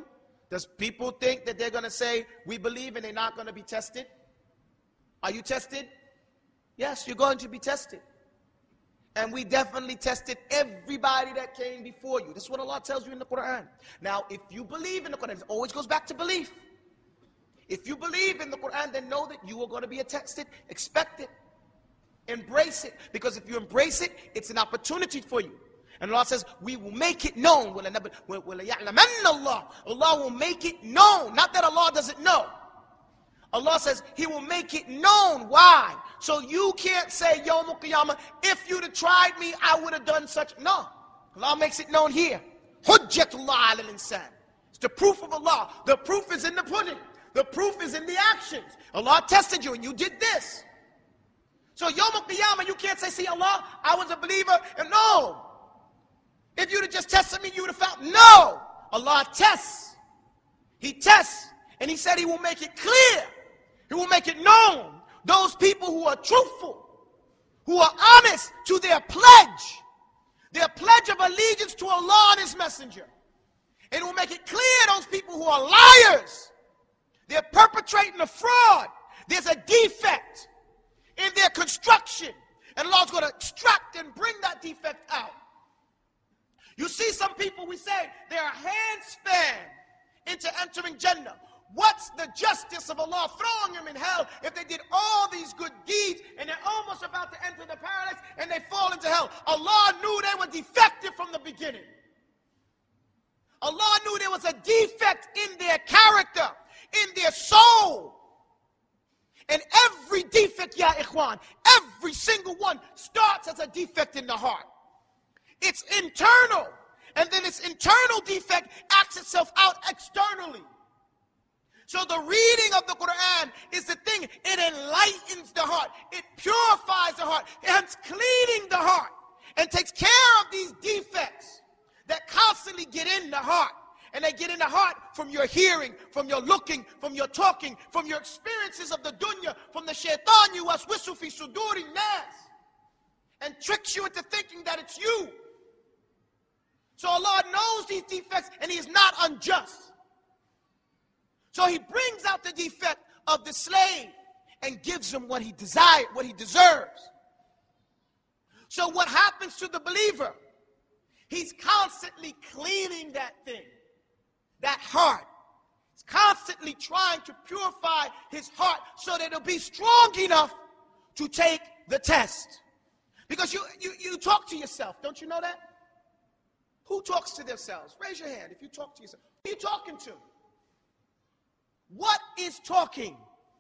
Does people think that they're going to say, we believe, and they're not going to be tested? Are you tested? Yes, you're going to be tested. And we definitely tested everybody that came before you. This is what Allah tells you in the Quran. Now, if you believe in the Quran, it always goes back to belief. If you believe in the Quran, then know that you are going to be tested. Expect it. Embrace it. Because if you embrace it, it's an opportunity for you. And Allah says, we will make it known. Allah will make it known. Not that Allah doesn't know. Allah says He will make it known. Why? So you can't say, Yawm al-Qiyamah, if you'd have tried me, I would have done such. No. Allah makes it known here. Hujjatullah ala al-insan. It's the proof of Allah. The proof is in the pudding. The proof is in the actions. Allah tested you and you did this. So Yawm al-Qiyamah, you can't say, see Allah, I was a believer. And no. If you'd have just tested me, you would have found. No. Allah tests. He tests. And He said He will make it clear. He will make it known. Those people who are truthful, who are honest to their pledge, their pledge of allegiance to Allah and His messenger. And it will make it clear those people who are liars, they're perpetrating a fraud. There's a defect in their construction. And Allah's going to extract and bring that defect out. You see some people, we say, they're a handspan into entering Jannah. What's the justice of Allah throwing them in hell if they did all these good deeds and they're almost about to enter the paradise and they fall into hell? Allah knew they were defective from the beginning. Allah knew there was a defect in their character, in their soul. And every defect, ya ikhwan, every single one starts as a defect in the heart. It's internal. And then its internal defect acts itself out externally. So the reading of the Quran is the thing. It enlightens the heart. It purifies the heart. It's cleaning the heart. And takes care of these defects that constantly get in the heart. And they get in the heart from your hearing, from your looking, from your talking, from your experiences of the dunya, from the shaitan you waswisu fi suduri nas. And tricks you into thinking that it's you. So Allah knows these defects and He is not unjust. So He brings out the defect of the slave and gives him what he desired, what he deserves. So what happens to the believer? He's constantly cleaning that thing, that heart. He's constantly trying to purify his heart so that it'll be strong enough to take the test. Because you, you, you talk to yourself, don't you know that? Who talks to themselves? Raise your hand if you talk to yourself. Who are you talking to? What is talking?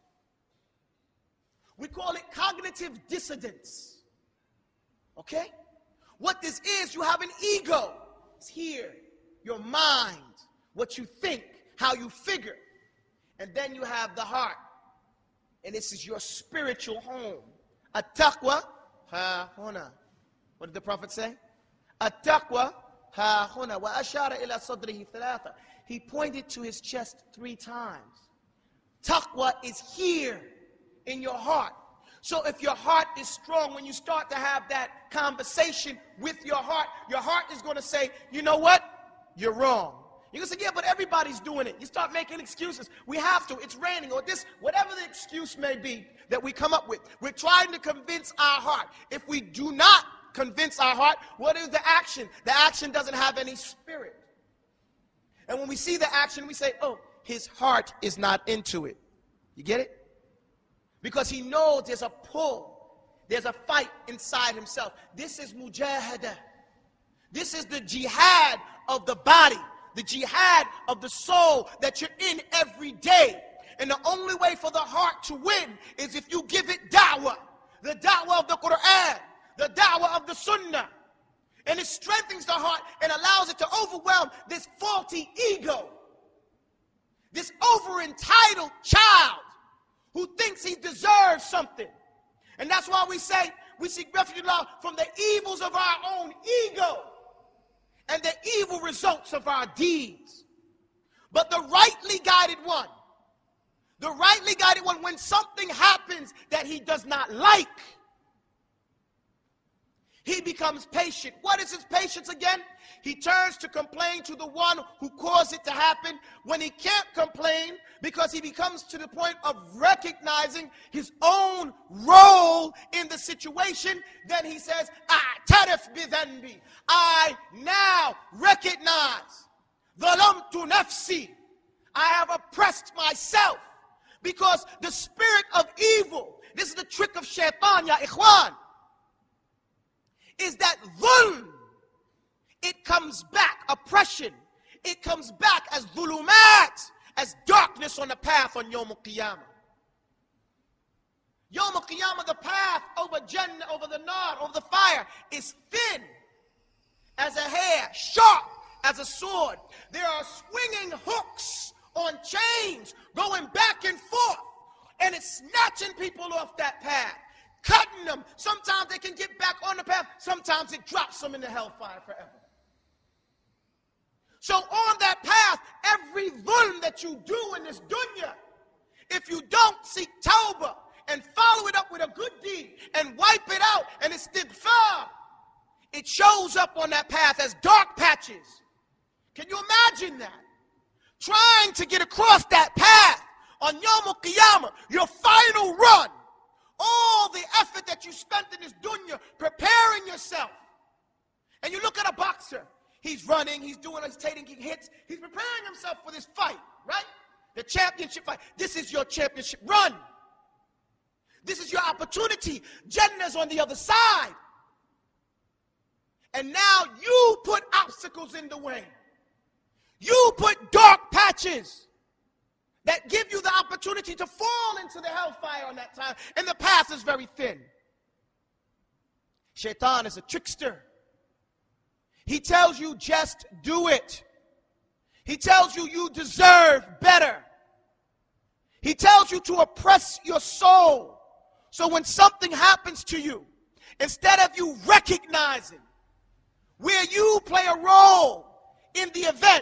We call it cognitive dissonance. Okay? What this is, you have an ego. It's here. Your mind, what you think, how you figure. And then you have the heart. And this is your spiritual home. At-taqwa ha huna. What did the Prophet say? At-taqwa ha huna. Wa ashara ila sadrihi thalatha. He pointed to his chest three times. Taqwa is here in your heart. So if your heart is strong, when you start to have that conversation with your heart, your heart is going to say, you know what? You're wrong. You're going to say, yeah, but everybody's doing it. You start making excuses. We have to. It's raining or this, whatever the excuse may be that we come up with. We're trying to convince our heart. If we do not convince our heart, what is the action? The action doesn't have any spirit. And when we see the action, we say, oh, his heart is not into it. You get it? Because he knows there's a pull. There's a fight inside himself. This is mujahada. This is the jihad of the body. The jihad of the soul that you're in every day. And the only way for the heart to win is if you give it da'wah. The da'wah of the Quran. The da'wah of the sunnah. And it strengthens the heart and allows it to overwhelm this faulty ego. This over-entitled child who thinks he deserves something. And that's why we say we seek refuge in Allah from the evils of our own ego and the evil results of our deeds. But the rightly guided one, the rightly guided one, when something happens that he does not like, he becomes patient. What is his patience again? He turns to complain to the one who caused it to happen. When he can't complain, because he becomes to the point of recognizing his own role in the situation, then he says, "A'tarif bi dhanbi." I now recognize, "Zalamtu nafsi." I have oppressed myself, because the spirit of evil, this is the trick of shaitan, ya ikhwan, is that dhulm, it comes back, oppression, it comes back as dhulumat, as darkness on the path on Yawm al-Qiyamah. Yawm al-Qiyamah, the path over Jannah, over the nar, over the fire, is thin as a hair, sharp as a sword. There are swinging hooks on chains going back and forth, and it's snatching people off that path, cutting them. Sometimes they can get back on the path, sometimes it drops them in the hellfire forever. So on that path, every dhulm that you do in this dunya, if you don't seek tawbah and follow it up with a good deed and wipe it out and istighfar, it shows up on that path as dark patches. Can you imagine that? Trying to get across that path on Yawm al-Qiyamah, your final run, all the effort that you spent in this dunya preparing yourself. And you look at a boxer, he's running, he's doing, he's taking hits, he's preparing himself for this fight, right? The championship fight. This is your championship run. This is your opportunity. Jannah's on the other side. And now you put obstacles in the way. You put dark patches that give you the opportunity to fall into the hellfire on that time, and the path is very thin. Shaitan is a trickster. He tells you just do it. He tells you you deserve better. He tells you to oppress your soul. So when something happens to you, instead of you recognizing where you play a role in the event,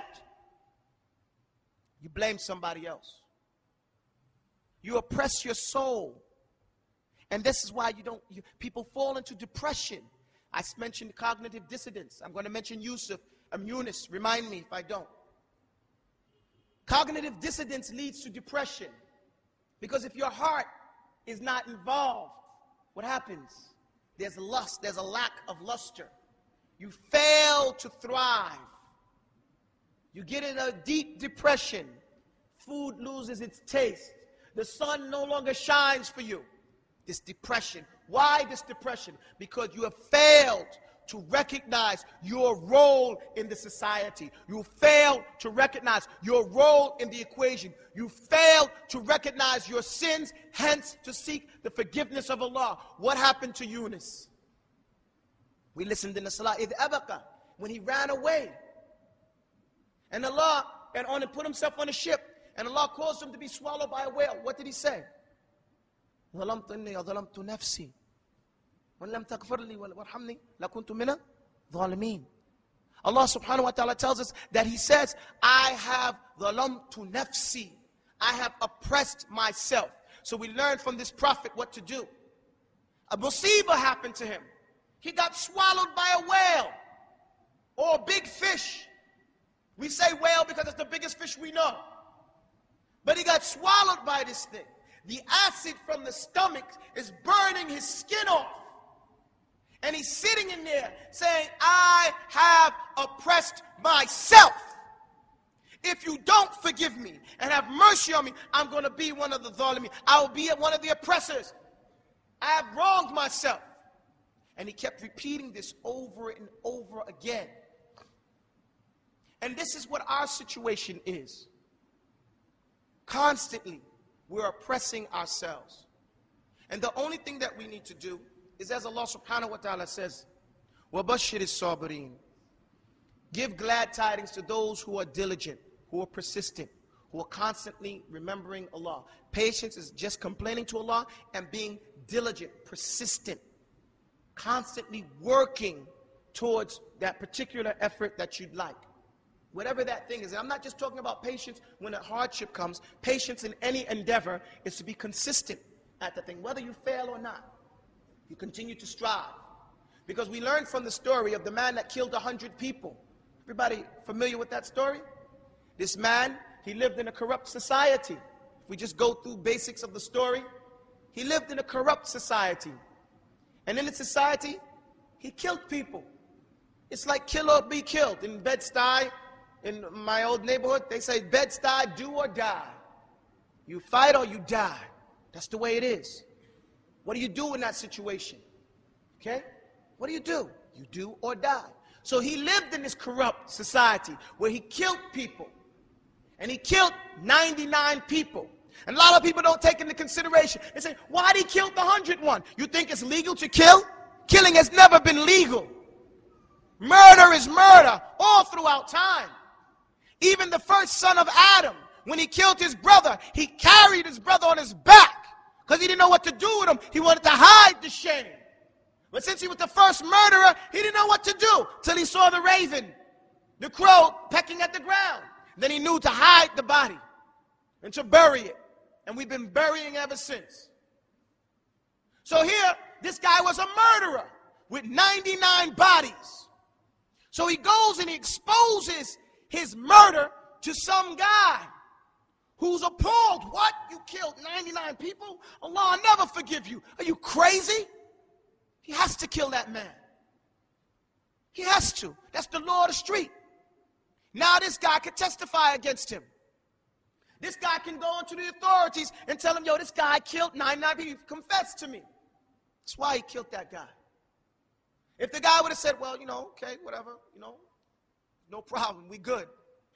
you blame somebody else. You oppress your soul. And this is why you don't, you, people fall into depression. I mentioned cognitive dissonance. I'm going to mention Yusuf, um, Yunus. Remind me if I don't. Cognitive dissonance leads to depression. Because if your heart is not involved, what happens? There's lust. There's a lack of luster. You fail to thrive. You get in a deep depression. Food loses its taste. The sun no longer shines for you. This depression. Why this depression? Because you have failed to recognize your role in the society. You failed to recognize your role in the equation. You failed to recognize your sins, hence to seek the forgiveness of Allah. What happened to Yunus? We listened in the Salah, إِذْ أَبَقَ, when he ran away. And Allah, and on and put himself on a ship, and Allah caused him to be swallowed by a whale. What did he say? ظَلَمْتُ إِنِّي وَظَلَمْتُ نَفْسِي وَلَمْ تَغْفِرْ لِي وَارْحَمْنِي لَكُنْتُ مِنَ الظَّالِمِينَ. Allah subhanahu wa ta'ala tells us that he says, I have ظَلَمْتُ نَفْسِي, I have oppressed myself. So we learn from this prophet what to do. A musibah happened to him. He got swallowed by a whale or a big fish. We say whale because it's the biggest fish we know. But he got swallowed by this thing. The acid from the stomach is burning his skin off. And he's sitting in there saying, I have oppressed myself. If you don't forgive me and have mercy on me, I'm going to be one of the zalimin. I will be one of the oppressors. I have wronged myself. And he kept repeating this over and over again. And this is what our situation is. Constantly, we're oppressing ourselves. And the only thing that we need to do is, as Allah subhanahu wa ta'ala says, وَبَشِّرِ الصَّابِرِينَ, give glad tidings to those who are diligent, who are persistent, who are constantly remembering Allah. Patience is just complaining to Allah and being diligent, persistent, constantly working towards that particular effort that you'd like. Whatever that thing is. And I'm not just talking about patience when a hardship comes. Patience in any endeavor is to be consistent at the thing. Whether you fail or not, you continue to strive. Because we learned from the story of the man that killed a hundred people. Everybody familiar with that story? This man, he lived in a corrupt society. If we just go through basics of the story, he lived in a corrupt society. And in the society, he killed people. It's like kill or be killed. In Bed-Stuy, in my old neighborhood, they say Bed-Stuy, do or die. You fight or you die. That's the way it is. What do you do in that situation? Okay? What do you do? You do or die. So he lived in this corrupt society where he killed people. And he killed ninety-nine people. And a lot of people don't take into consideration. They say, why did he kill the hundredth one? You think it's legal to kill? Killing has never been legal. Murder is murder all throughout time. Even the first son of Adam, when he killed his brother, he carried his brother on his back because he didn't know what to do with him. He wanted to hide the shame. But since he was the first murderer, he didn't know what to do till he saw the raven, the crow, pecking at the ground. Then he knew to hide the body and to bury it. And we've been burying ever since. So here, this guy was a murderer with ninety-nine bodies. So he goes and he exposes his murder to some guy who's appalled. What? You killed ninety-nine people? Allah will never forgive you. Are you crazy? He has to kill that man. He has to. That's the law of the street. Now this guy can testify against him. This guy can go into the authorities and tell them, yo, this guy killed ninety-nine people. Confess to me. That's why he killed that guy. If the guy would have said, well, you know, okay, whatever, you know, no problem, we good.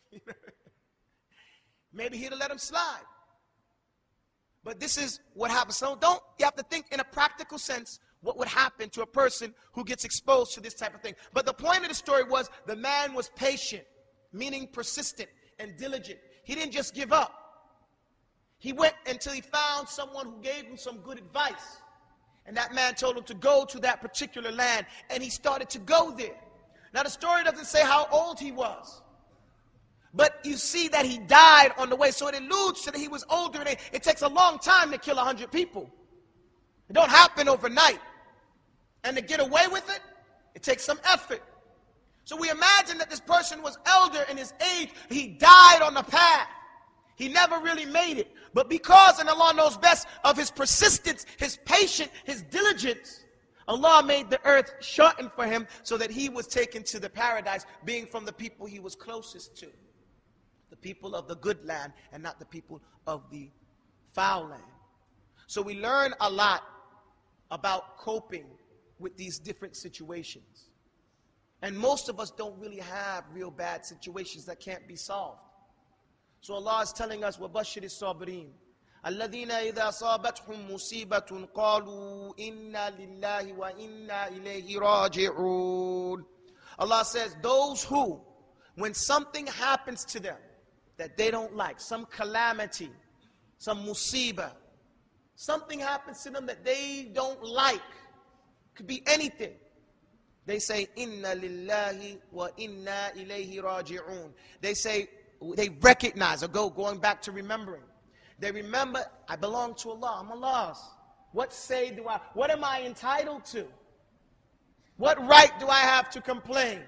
Maybe he'd have let him slide. But this is what happens. So don't, you have to think in a practical sense what would happen to a person who gets exposed to this type of thing. But the point of the story was the man was patient, meaning persistent and diligent. He didn't just give up. He went until he found someone who gave him some good advice. And that man told him to go to that particular land. And he started to go there. Now the story doesn't say how old he was. But you see that he died on the way. So it alludes to that he was older. And it takes a long time to kill a hundred people. It don't happen overnight. And to get away with it, it takes some effort. So we imagine that this person was elder in his age. He died on the path. He never really made it. But because, and Allah knows best, of his persistence, his patience, his diligence, Allah made the earth shorten for him so that he was taken to the paradise, being from the people he was closest to. The people of the good land and not the people of the foul land. So we learn a lot about coping with these different situations. And most of us don't really have real bad situations that can't be solved. So Allah is telling us, وَبَشِّرِ الصَّابِرِينَ الَّذِينَ إِذَا صَابَتْهُمْ مُصِيبَةٌ قَالُوا إِنَّا لِلَّهِ وَإِنَّا إِلَيْهِ رَاجِعُونَ. Allah says, those who, when something happens to them that they don't like, some calamity, some musibah, something happens to them that they don't like, could be anything, they say, Inna lillahi wa inna ilayhi raji'un. They say, they recognize, or go going back to remembering. They remember, I belong to Allah, I'm Allah's. What say do I, what am I entitled to? What right do I have to complain?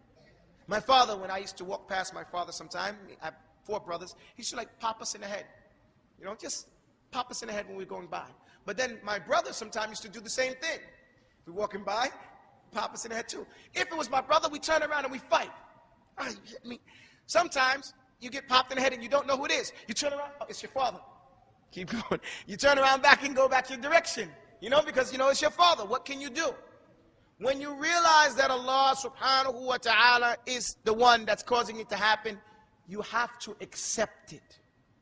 My father, when I used to walk past my father sometime, I have four brothers, he used to like pop us in the head. You know, just pop us in the head when we were going by. But then my brother sometimes used to do the same thing. We're walking by, pop us in the head too. If it was my brother, we turn around and we fight. I mean, sometimes you get popped in the head and you don't know who it is. You turn around, oh, it's your father. Keep going. You turn around back and go back your direction. You know, because you know it's your father. What can you do? When you realize that Allah subhanahu wa ta'ala is the one that's causing it to happen, you have to accept it.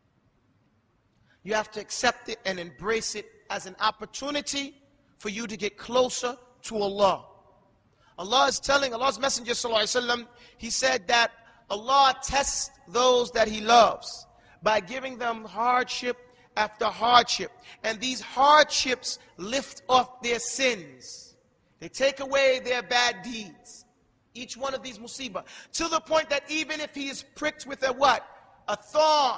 You have to accept it and embrace it as an opportunity for you to get closer to Allah. Allah is telling, Allah's Messenger sallallahu alaihi wasallam, he said that Allah tests those that he loves by giving them hardship after hardship. And these hardships lift off their sins. They take away their bad deeds. Each one of these musibah. To the point that even if he is pricked with a what? A thorn.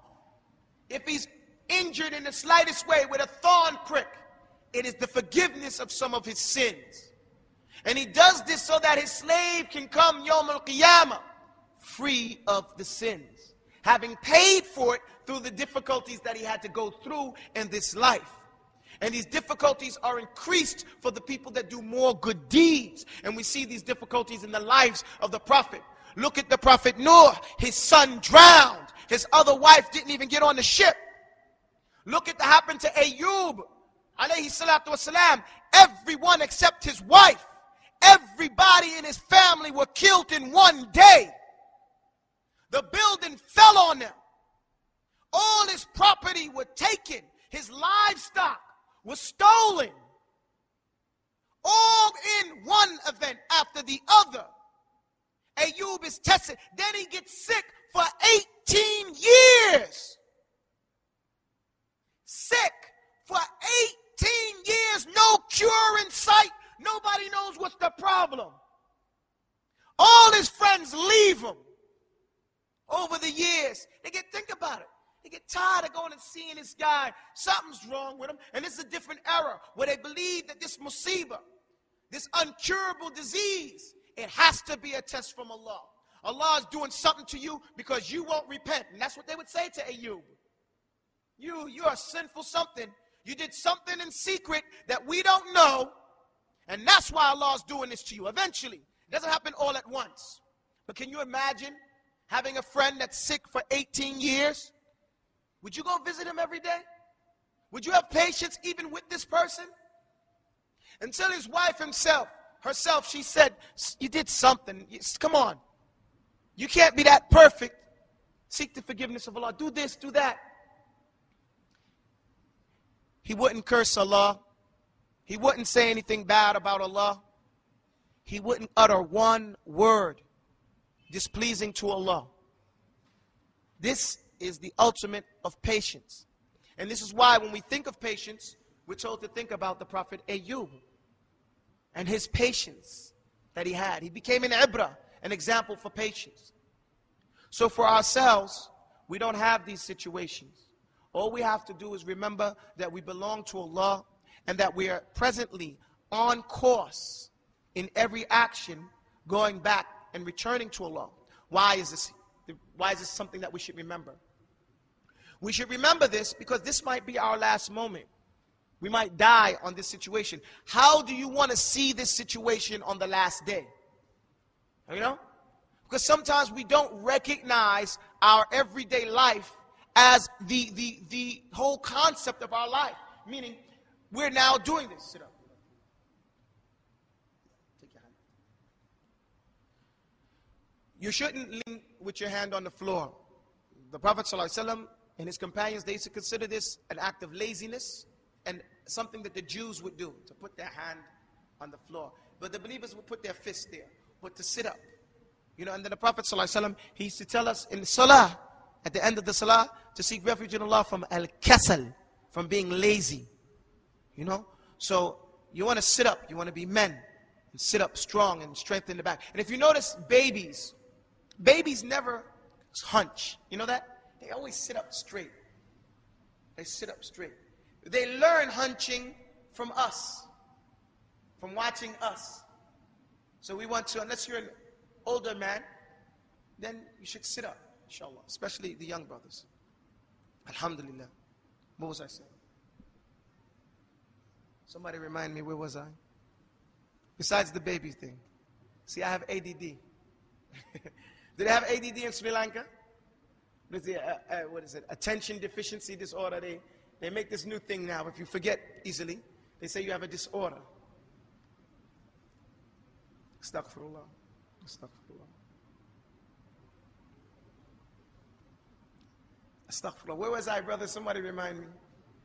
If he's injured in the slightest way with a thorn prick, it is the forgiveness of some of his sins. And he does this so that his slave can come Yawm al-Qiyamah free of the sins, having paid for it through the difficulties that he had to go through in this life. And these difficulties are increased for the people that do more good deeds. And we see these difficulties in the lives of the Prophet. Look at the Prophet Noah. His son drowned. His other wife didn't even get on the ship. Look at what happened to Ayyub, alayhi salatu wasalam. Everyone except his wife, everybody in his family were killed in one day. The building fell on them. All his property were taken. His livestock was stolen. All in one event after the other. Ayyub is tested. Then he gets sick for eighteen years. Sick for eighteen years. No cure in sight. Nobody knows what's the problem. All his friends leave him. Over the years, they get, think about it. They get tired of going and seeing this guy. Something's wrong with him. And it's a different era where they believe that this musibah, this uncurable disease, it has to be a test from Allah. Allah is doing something to you because you won't repent. And that's what they would say to Ayyub. You, you're a sinful something. You did something in secret that we don't know. And that's why Allah is doing this to you. Eventually. It doesn't happen all at once. But can you imagine having a friend that's sick for eighteen years? Would you go visit him every day? Would you have patience even with this person? Until his wife himself, herself, she said, you did something. Come on. You can't be that perfect. Seek the forgiveness of Allah. Do this, do that. He wouldn't curse Allah. He wouldn't say anything bad about Allah. He wouldn't utter one word displeasing to Allah. This is the ultimate of patience. And this is why when we think of patience, we're told to think about the Prophet Ayyub and his patience that he had. He became an ibrah, an example for patience. So for ourselves, we don't have these situations. All we have to do is remember that we belong to Allah and that we are presently on course in every action going back and returning to Allah. Why is this? Why is this something that we should remember? We should remember this because this might be our last moment. We might die on this situation. How do you want to see this situation on the last day? You know? Because sometimes we don't recognize our everyday life as the, the, the whole concept of our life. Meaning, we're now doing this. Sit up. Take your hand. You shouldn't lean with your hand on the floor. The Prophet ﷺ and his companions, they used to consider this an act of laziness and something that the Jews would do, to put their hand on the floor. But the believers would put their fist there, but to sit up. You know, and then the Prophet ﷺ, he used to tell us in the salah, at the end of the salah, to seek refuge in Allah from al-kasal, from being lazy. You know? So, you want to sit up, you want to be men, and sit up strong and strengthen the back. And if you notice, babies, babies never hunch. You know that? They always sit up straight. They sit up straight. They learn hunching from us, from watching us. So we want to, unless you're an older man, then you should sit up, inshallah, especially the young brothers. Alhamdulillah. What was I saying? Somebody remind me, where was I? Besides the baby thing. See, I have A D D. Do they have A D D in Sri Lanka? What is it? Uh, uh, what is it? Attention deficiency disorder. They, they make this new thing now. If you forget easily, they say you have a disorder. Astaghfirullah. Astaghfirullah. Astaghfirullah. Where was I, brother? Somebody remind me.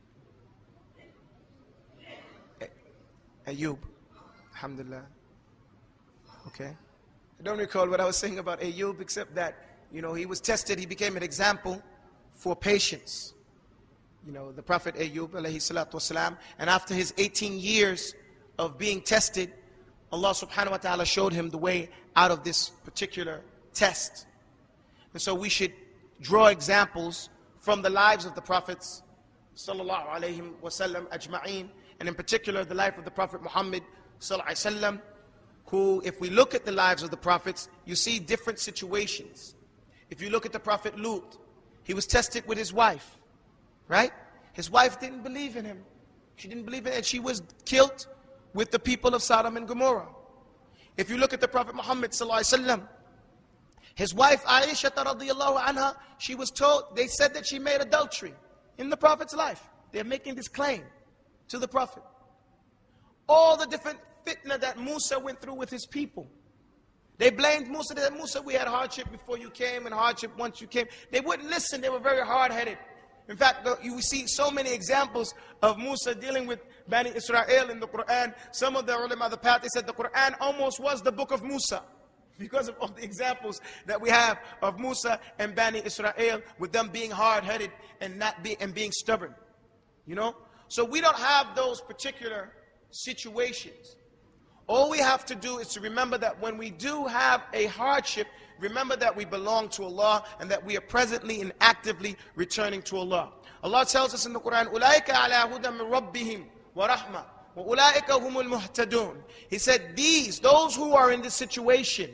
Ayyub. Alhamdulillah. Okay. I don't recall what I was saying about Ayyub, except that, you know, he was tested. He became an example for patience. You know, the Prophet Ayyub, alayhi salatu wasalam. And after his eighteen years of being tested, Allah subhanahu wa ta'ala showed him the way out of this particular test. And so we should draw examples from the lives of the Prophets sallallahu alayhi wa sallam ajma'een, and in particular the life of the Prophet Muhammad sallallahu alayhi wa sallam, who, if we look at the lives of the prophets, you see different situations. If you look at the prophet Lut, he was tested with his wife, right? His wife didn't believe in him. She didn't believe in it, and she was killed with the people of Sodom and Gomorrah. If you look at the Prophet Muhammad sallallahu alaihi wasallam, his wife Aisha radiyallahu anha, she was told, they said that she made adultery in the Prophet's life. They're making this claim to the Prophet. All the different fitna that Musa went through with his people. They blamed Musa. They said, Musa, we had hardship before you came and hardship once you came. They wouldn't listen. They were very hard-headed. In fact, you see so many examples of Musa dealing with Bani Israel in the Quran. Some of the ulama of the path, they said the Quran almost was the book of Musa, because of all the examples that we have of Musa and Bani Israel, with them being hard-headed and not be, and being stubborn. You know? So we don't have those particular situations. All we have to do is to remember that when we do have a hardship, remember that we belong to Allah and that we are presently and actively returning to Allah. Allah tells us in the Quran, أُولَٰئِكَ عَلَىٰ هُدًى مِّن رَبِّهِمْ وَرَحْمَةٍ وَأُولَٰئِكَ هُمُ الْمُهْتَدُونَ. He said, these, those who are in this situation,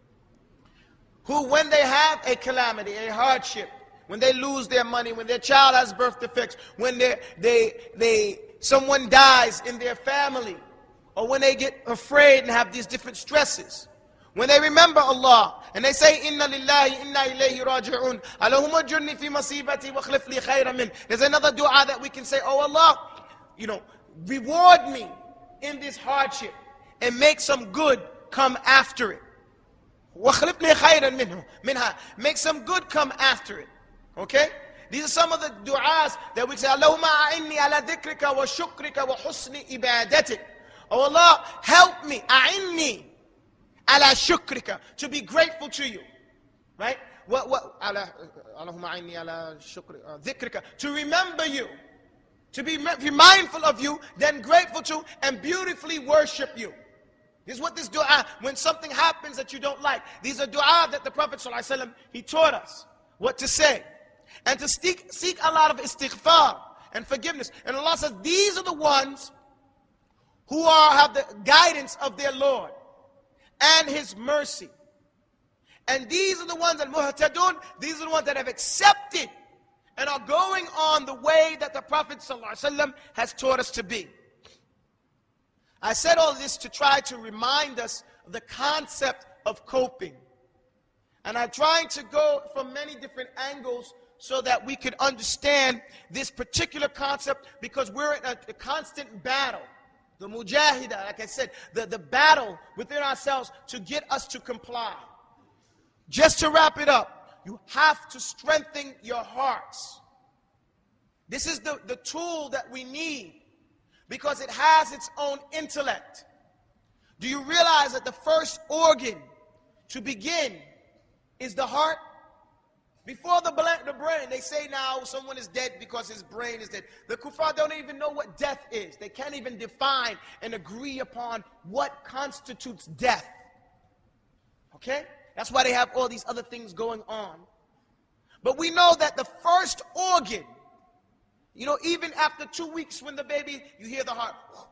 who when they have a calamity, a hardship, when they lose their money, when their child has birth defects, when they, they, they, someone dies in their family, or when they get afraid and have these different stresses, when they remember Allah and they say, Inna lillahi inna ilayhi raji'un, Allahumma ajurni fi masibati wa khlif li khayran min. There's another dua that we can say, oh Allah, you know, reward me in this hardship and make some good come after it. Wa khlif li khayran minhu, minha. Make some good come after it. Okay? These are some of the du'as that we say, Allahumma a'inni ala dhikrika wa shukrika wa husni ibadatik. Oh Allah, help me, a'inni ala shukrika, to be grateful to you. Right? What, what, ala, Allahumma a'inni ala shukrika, dhikrika, to remember you, to be, be mindful of you, then grateful to, and beautifully worship you. This is what this dua, when something happens that you don't like, these are dua that the Prophet ﷺ, he taught us what to say. And to seek, seek a lot of istighfar and forgiveness. And Allah says, these are the ones who are, have the guidance of their Lord and His mercy. And these are the ones, al-muhtadun, these are the ones that have accepted and are going on the way that the Prophet ﷺ has taught us to be. I said all this to try to remind us of the concept of coping. And I'm trying to go from many different angles so that we could understand this particular concept, because we're in a, a constant battle. The mujahida, like I said, the, the battle within ourselves to get us to comply. Just to wrap it up, you have to strengthen your hearts. This is the, the tool that we need, because it has its own intellect. Do you realize that the first organ to begin is the heart? Before the brain, they say now someone is dead because his brain is dead. The kuffar don't even know what death is. They can't even define and agree upon what constitutes death. Okay? That's why they have all these other things going on. But we know that the first organ, you know, even after two weeks when the baby, you hear the heart.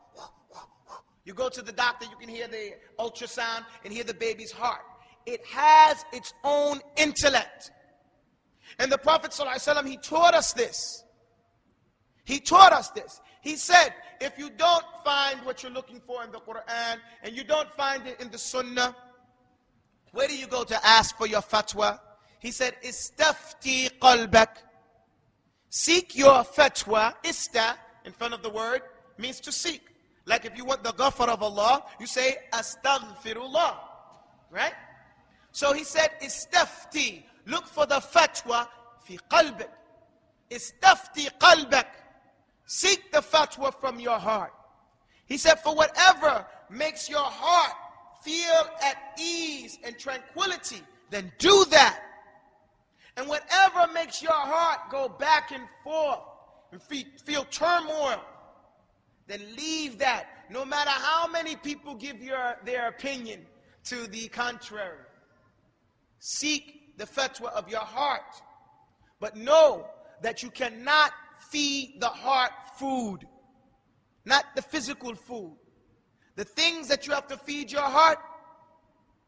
You go to the doctor, you can hear the ultrasound and hear the baby's heart. It has its own intellect. And the Prophet ﷺ, he taught us this. He taught us this. He said, if you don't find what you're looking for in the Quran, and you don't find it in the Sunnah, where do you go to ask for your fatwa? He said, istafti qalbak. Seek your fatwa. Ista, in front of the word, means to seek. Like if you want the ghafar of Allah, you say, astaghfirullah. Right? So he said, istafti. Look for the fatwa fi qalbik. Istafti qalbak. Seek the fatwa from your heart. He said, for whatever makes your heart feel at ease and tranquility, then do that. And whatever makes your heart go back and forth and feel turmoil, then leave that. No matter how many people give your, their opinion to the contrary. Seek the fatwa of your heart. But know that you cannot feed the heart food, not the physical food. The things that you have to feed your heart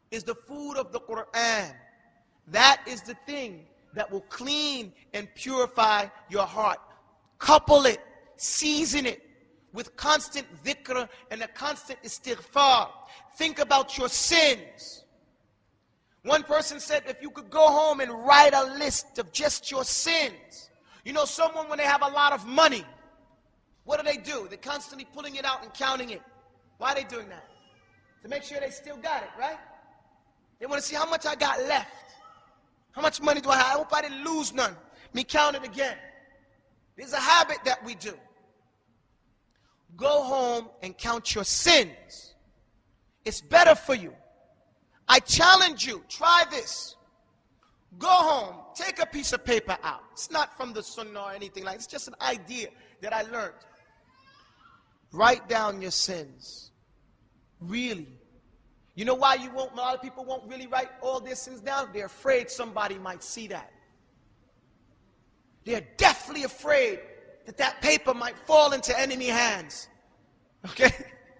is the food of the Quran. That is the thing that will clean and purify your heart. Couple it, season it with constant dhikr and a constant istighfar. Think about your sins. One person said if you could go home and write a list of just your sins. You know, someone when they have a lot of money, what do they do? They're constantly pulling it out and counting it. Why are they doing that? To make sure they still got it, right? They want to see how much I got left. How much money do I have? I hope I didn't lose none. Me count it again. There's a habit that we do. Go home and count your sins. It's better for you. I challenge you, try this. Go home, take a piece of paper out. It's not from the sunnah or anything like that. It's just an idea that I learned. Write down your sins. Really. You know why you won't, a lot of people won't really write all their sins down? They're afraid somebody might see that. They're deathly afraid that that paper might fall into enemy hands. Okay?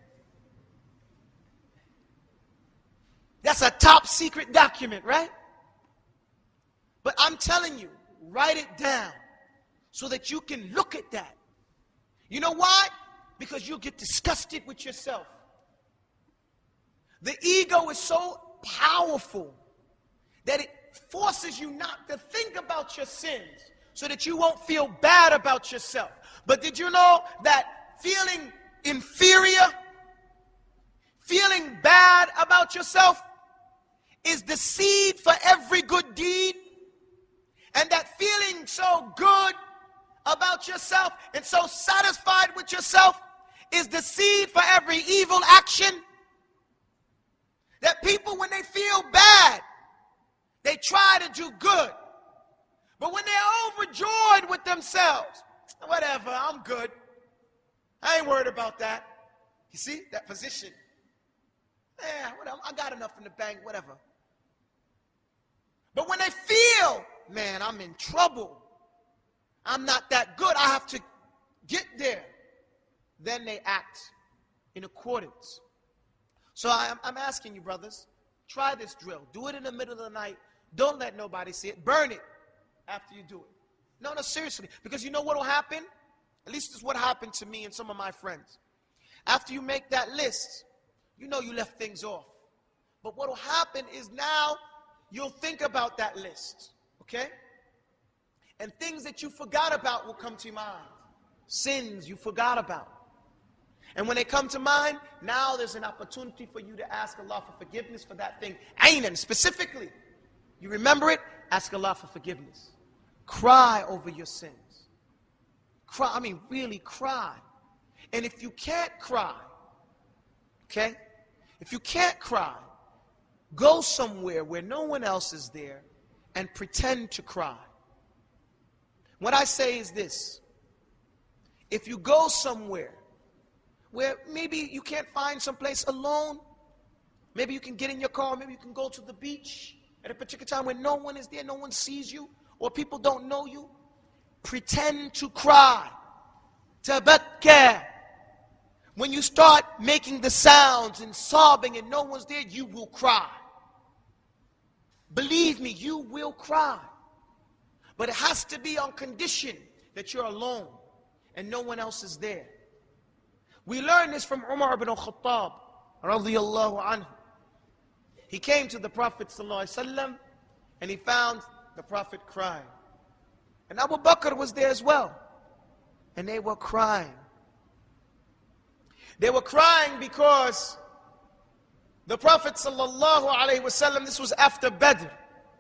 That's a top secret document, right? But I'm telling you, write it down so that you can look at that. You know why? Because you'll get disgusted with yourself. The ego is so powerful that it forces you not to think about your sins so that you won't feel bad about yourself. But did you know that feeling inferior, feeling bad about yourself is the seed for every good deed? And that feeling so good about yourself and so satisfied with yourself is the seed for every evil action? That people, when they feel bad, they try to do good. But when they're overjoyed with themselves, whatever, I'm good. I ain't worried about that. You see, that position. Yeah, whatever, I got enough in the bank, whatever. But when they feel, man, I'm in trouble, I'm not that good, I have to get there, then they act in accordance. So I'm, I'm asking you, brothers, try this drill. Do it in the middle of the night. Don't let nobody see it. Burn it after you do it. No, no, seriously. Because you know what will happen? At least this is what happened to me and some of my friends. After you make that list, you know you left things off. But what will happen is now you'll think about that list, okay? And things that you forgot about will come to mind. Sins you forgot about. And when they come to mind, now there's an opportunity for you to ask Allah for forgiveness for that thing. Aynan, specifically. You remember it? Ask Allah for forgiveness. Cry over your sins. Cry, I mean really cry. And if you can't cry, okay? If you can't cry, go somewhere where no one else is there and pretend to cry. What I say is this. If you go somewhere where maybe you can't find some place alone, maybe you can get in your car, maybe you can go to the beach at a particular time when no one is there, no one sees you, or people don't know you, pretend to cry. Tabakkar. When you start making the sounds and sobbing and no one's there, you will cry. Believe me, you will cry. But it has to be on condition that you're alone and no one else is there. We learn this from Umar ibn al-Khattab, radiyallahu anhu. He came to the Prophet sallallahu alaihi wasallam and he found the Prophet crying. And Abu Bakr was there as well. And they were crying. They were crying because the Prophet sallallahu alaihi wasallam, this was after Badr.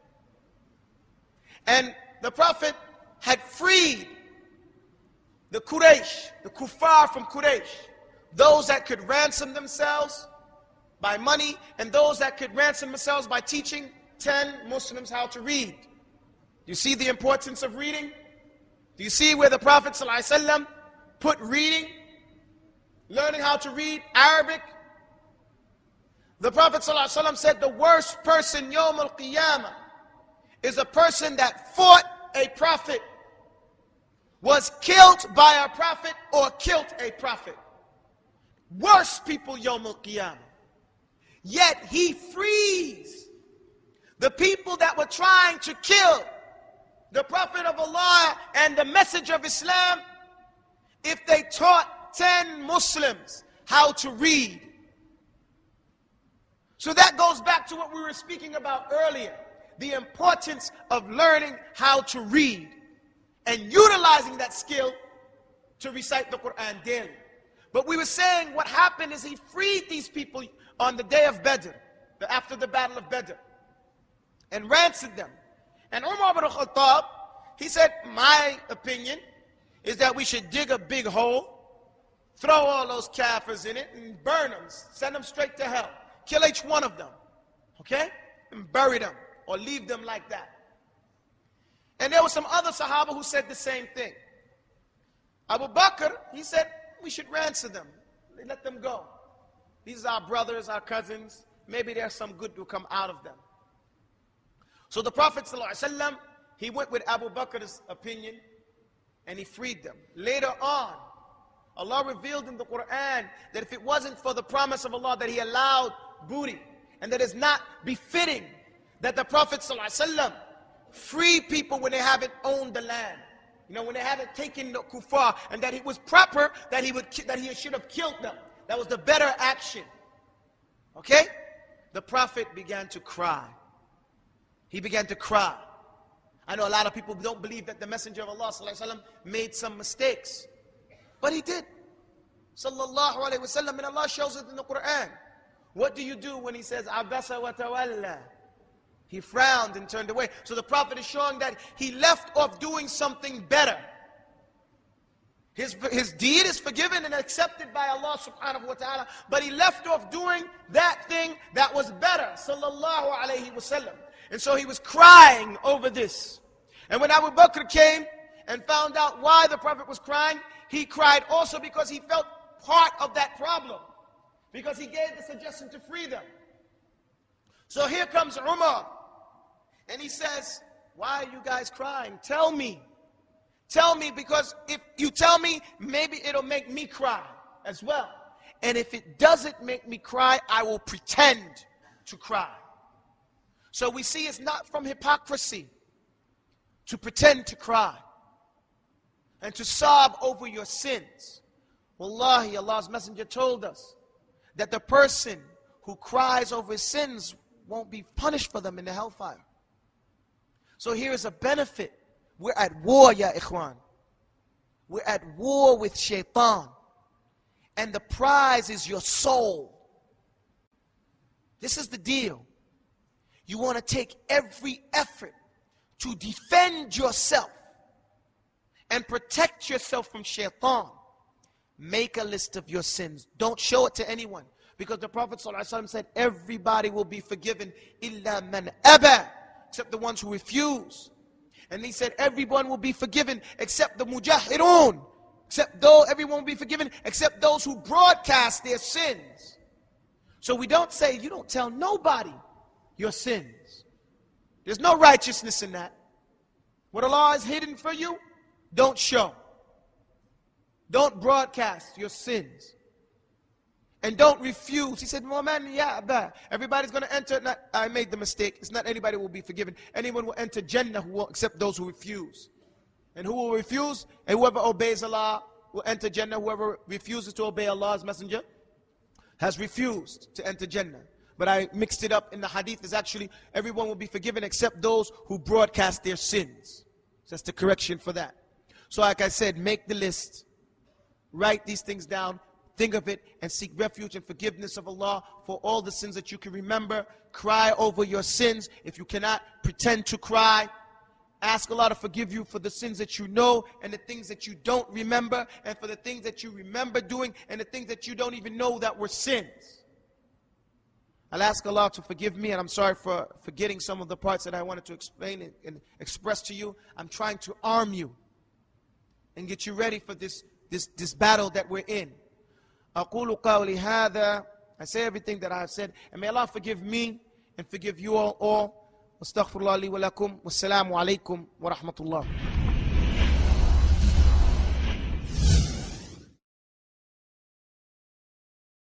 And the Prophet had freed the Quraysh, the kuffar from Quraysh. Those that could ransom themselves by money and those that could ransom themselves by teaching ten Muslims how to read. Do you see the importance of reading? Do you see where the Prophet ﷺ put reading, learning how to read Arabic? The Prophet ﷺ said the worst person Yawm al-Qiyamah is a person that fought a prophet, was killed by a prophet, or killed a prophet. Worst people Yawm al-Qiyamah. Yet he frees the people that were trying to kill the Prophet of Allah and the message of Islam if they taught ten Muslims how to read. So that goes back to what we were speaking about earlier, the importance of learning how to read and utilizing that skill to recite the Quran daily. But we were saying what happened is he freed these people on the day of Badr, after the battle of Badr, and ransomed them. And Umar ibn Khattab, he said, my opinion is that we should dig a big hole, throw all those kafirs in it, and burn them, send them straight to hell. Kill each one of them, okay? And bury them, or leave them like that. And there were some other Sahaba who said the same thing. Abu Bakr, he said, we should ransom them. Let them go. These are our brothers, our cousins. Maybe there's some good to come out of them. So the Prophet ﷺ, he went with Abu Bakr's opinion and he freed them. Later on, Allah revealed in the Quran that if it wasn't for the promise of Allah that he allowed booty, and that it's not befitting that the Prophet ﷺ free people when they haven't owned the land, you know, when they haven't taken the kuffar, and that it was proper that he would that he should have killed them. That was the better action. Okay? The Prophet began to cry. He began to cry. I know a lot of people don't believe that the Messenger of Allah ﷺ made some mistakes, but he did. Sallallahu alayhi wa sallam, and Allah shows it in the Quran. What do you do when he says, Abasa wa tawalla? He frowned and turned away. So the Prophet is showing that he left off doing something better. His, his deed is forgiven and accepted by Allah subhanahu wa ta'ala, but he left off doing that thing that was better. Sallallahu alayhi wa sallam. And so he was crying over this. And when Abu Bakr came and found out why the Prophet was crying, he cried also because he felt part of that problem, because he gave the suggestion to free them. So here comes Umar, and he says, why are you guys crying? Tell me. Tell me, because if you tell me, maybe it'll make me cry as well. And if it doesn't make me cry, I will pretend to cry. So we see it's not from hypocrisy to pretend to cry and to sob over your sins. Wallahi, Allah's Messenger told us that the person who cries over his sins won't be punished for them in the hellfire. So here is a benefit. We're at war, ya ikhwan. We're at war with shaitan. And the prize is your soul. This is the deal. You want to take every effort to defend yourself and protect yourself from shaitan. Make a list of your sins. Don't show it to anyone. Because the Prophet ﷺ said, everybody will be forgiven, illa man aba, except the ones who refuse. And he said, everyone will be forgiven except the mujahirun, except though everyone will be forgiven except those who broadcast their sins. So we don't say, you don't tell nobody your sins. There's no righteousness in that. What Allah has hidden for you, don't show. Don't broadcast your sins. And don't refuse. He said, well, man, yeah, bah. Everybody's going to enter. Not, I made the mistake. It's not anybody will be forgiven. Anyone will enter Jannah who will accept those who refuse. And who will refuse? And whoever obeys Allah will enter Jannah. Whoever refuses to obey Allah's Messenger has refused to enter Jannah. But I mixed it up in the hadith. Is actually everyone will be forgiven except those who broadcast their sins. So that's the correction for that. So like I said, make the list. Write these things down. Think of it and seek refuge and forgiveness of Allah for all the sins that you can remember. Cry over your sins. If you cannot, pretend to cry. Ask Allah to forgive you for the sins that you know and the things that you don't remember, and for the things that you remember doing and the things that you don't even know that were sins. I'll ask Allah to forgive me, and I'm sorry for forgetting some of the parts that I wanted to explain and, and express to you. I'm trying to arm you and get you ready for this, this, this battle that we're in. أقول قولي هذا. I say everything that I have said, and may Allah forgive me and forgive you all. all. واستغفر الله لي ولكم والسلام عليكم ورحمة الله.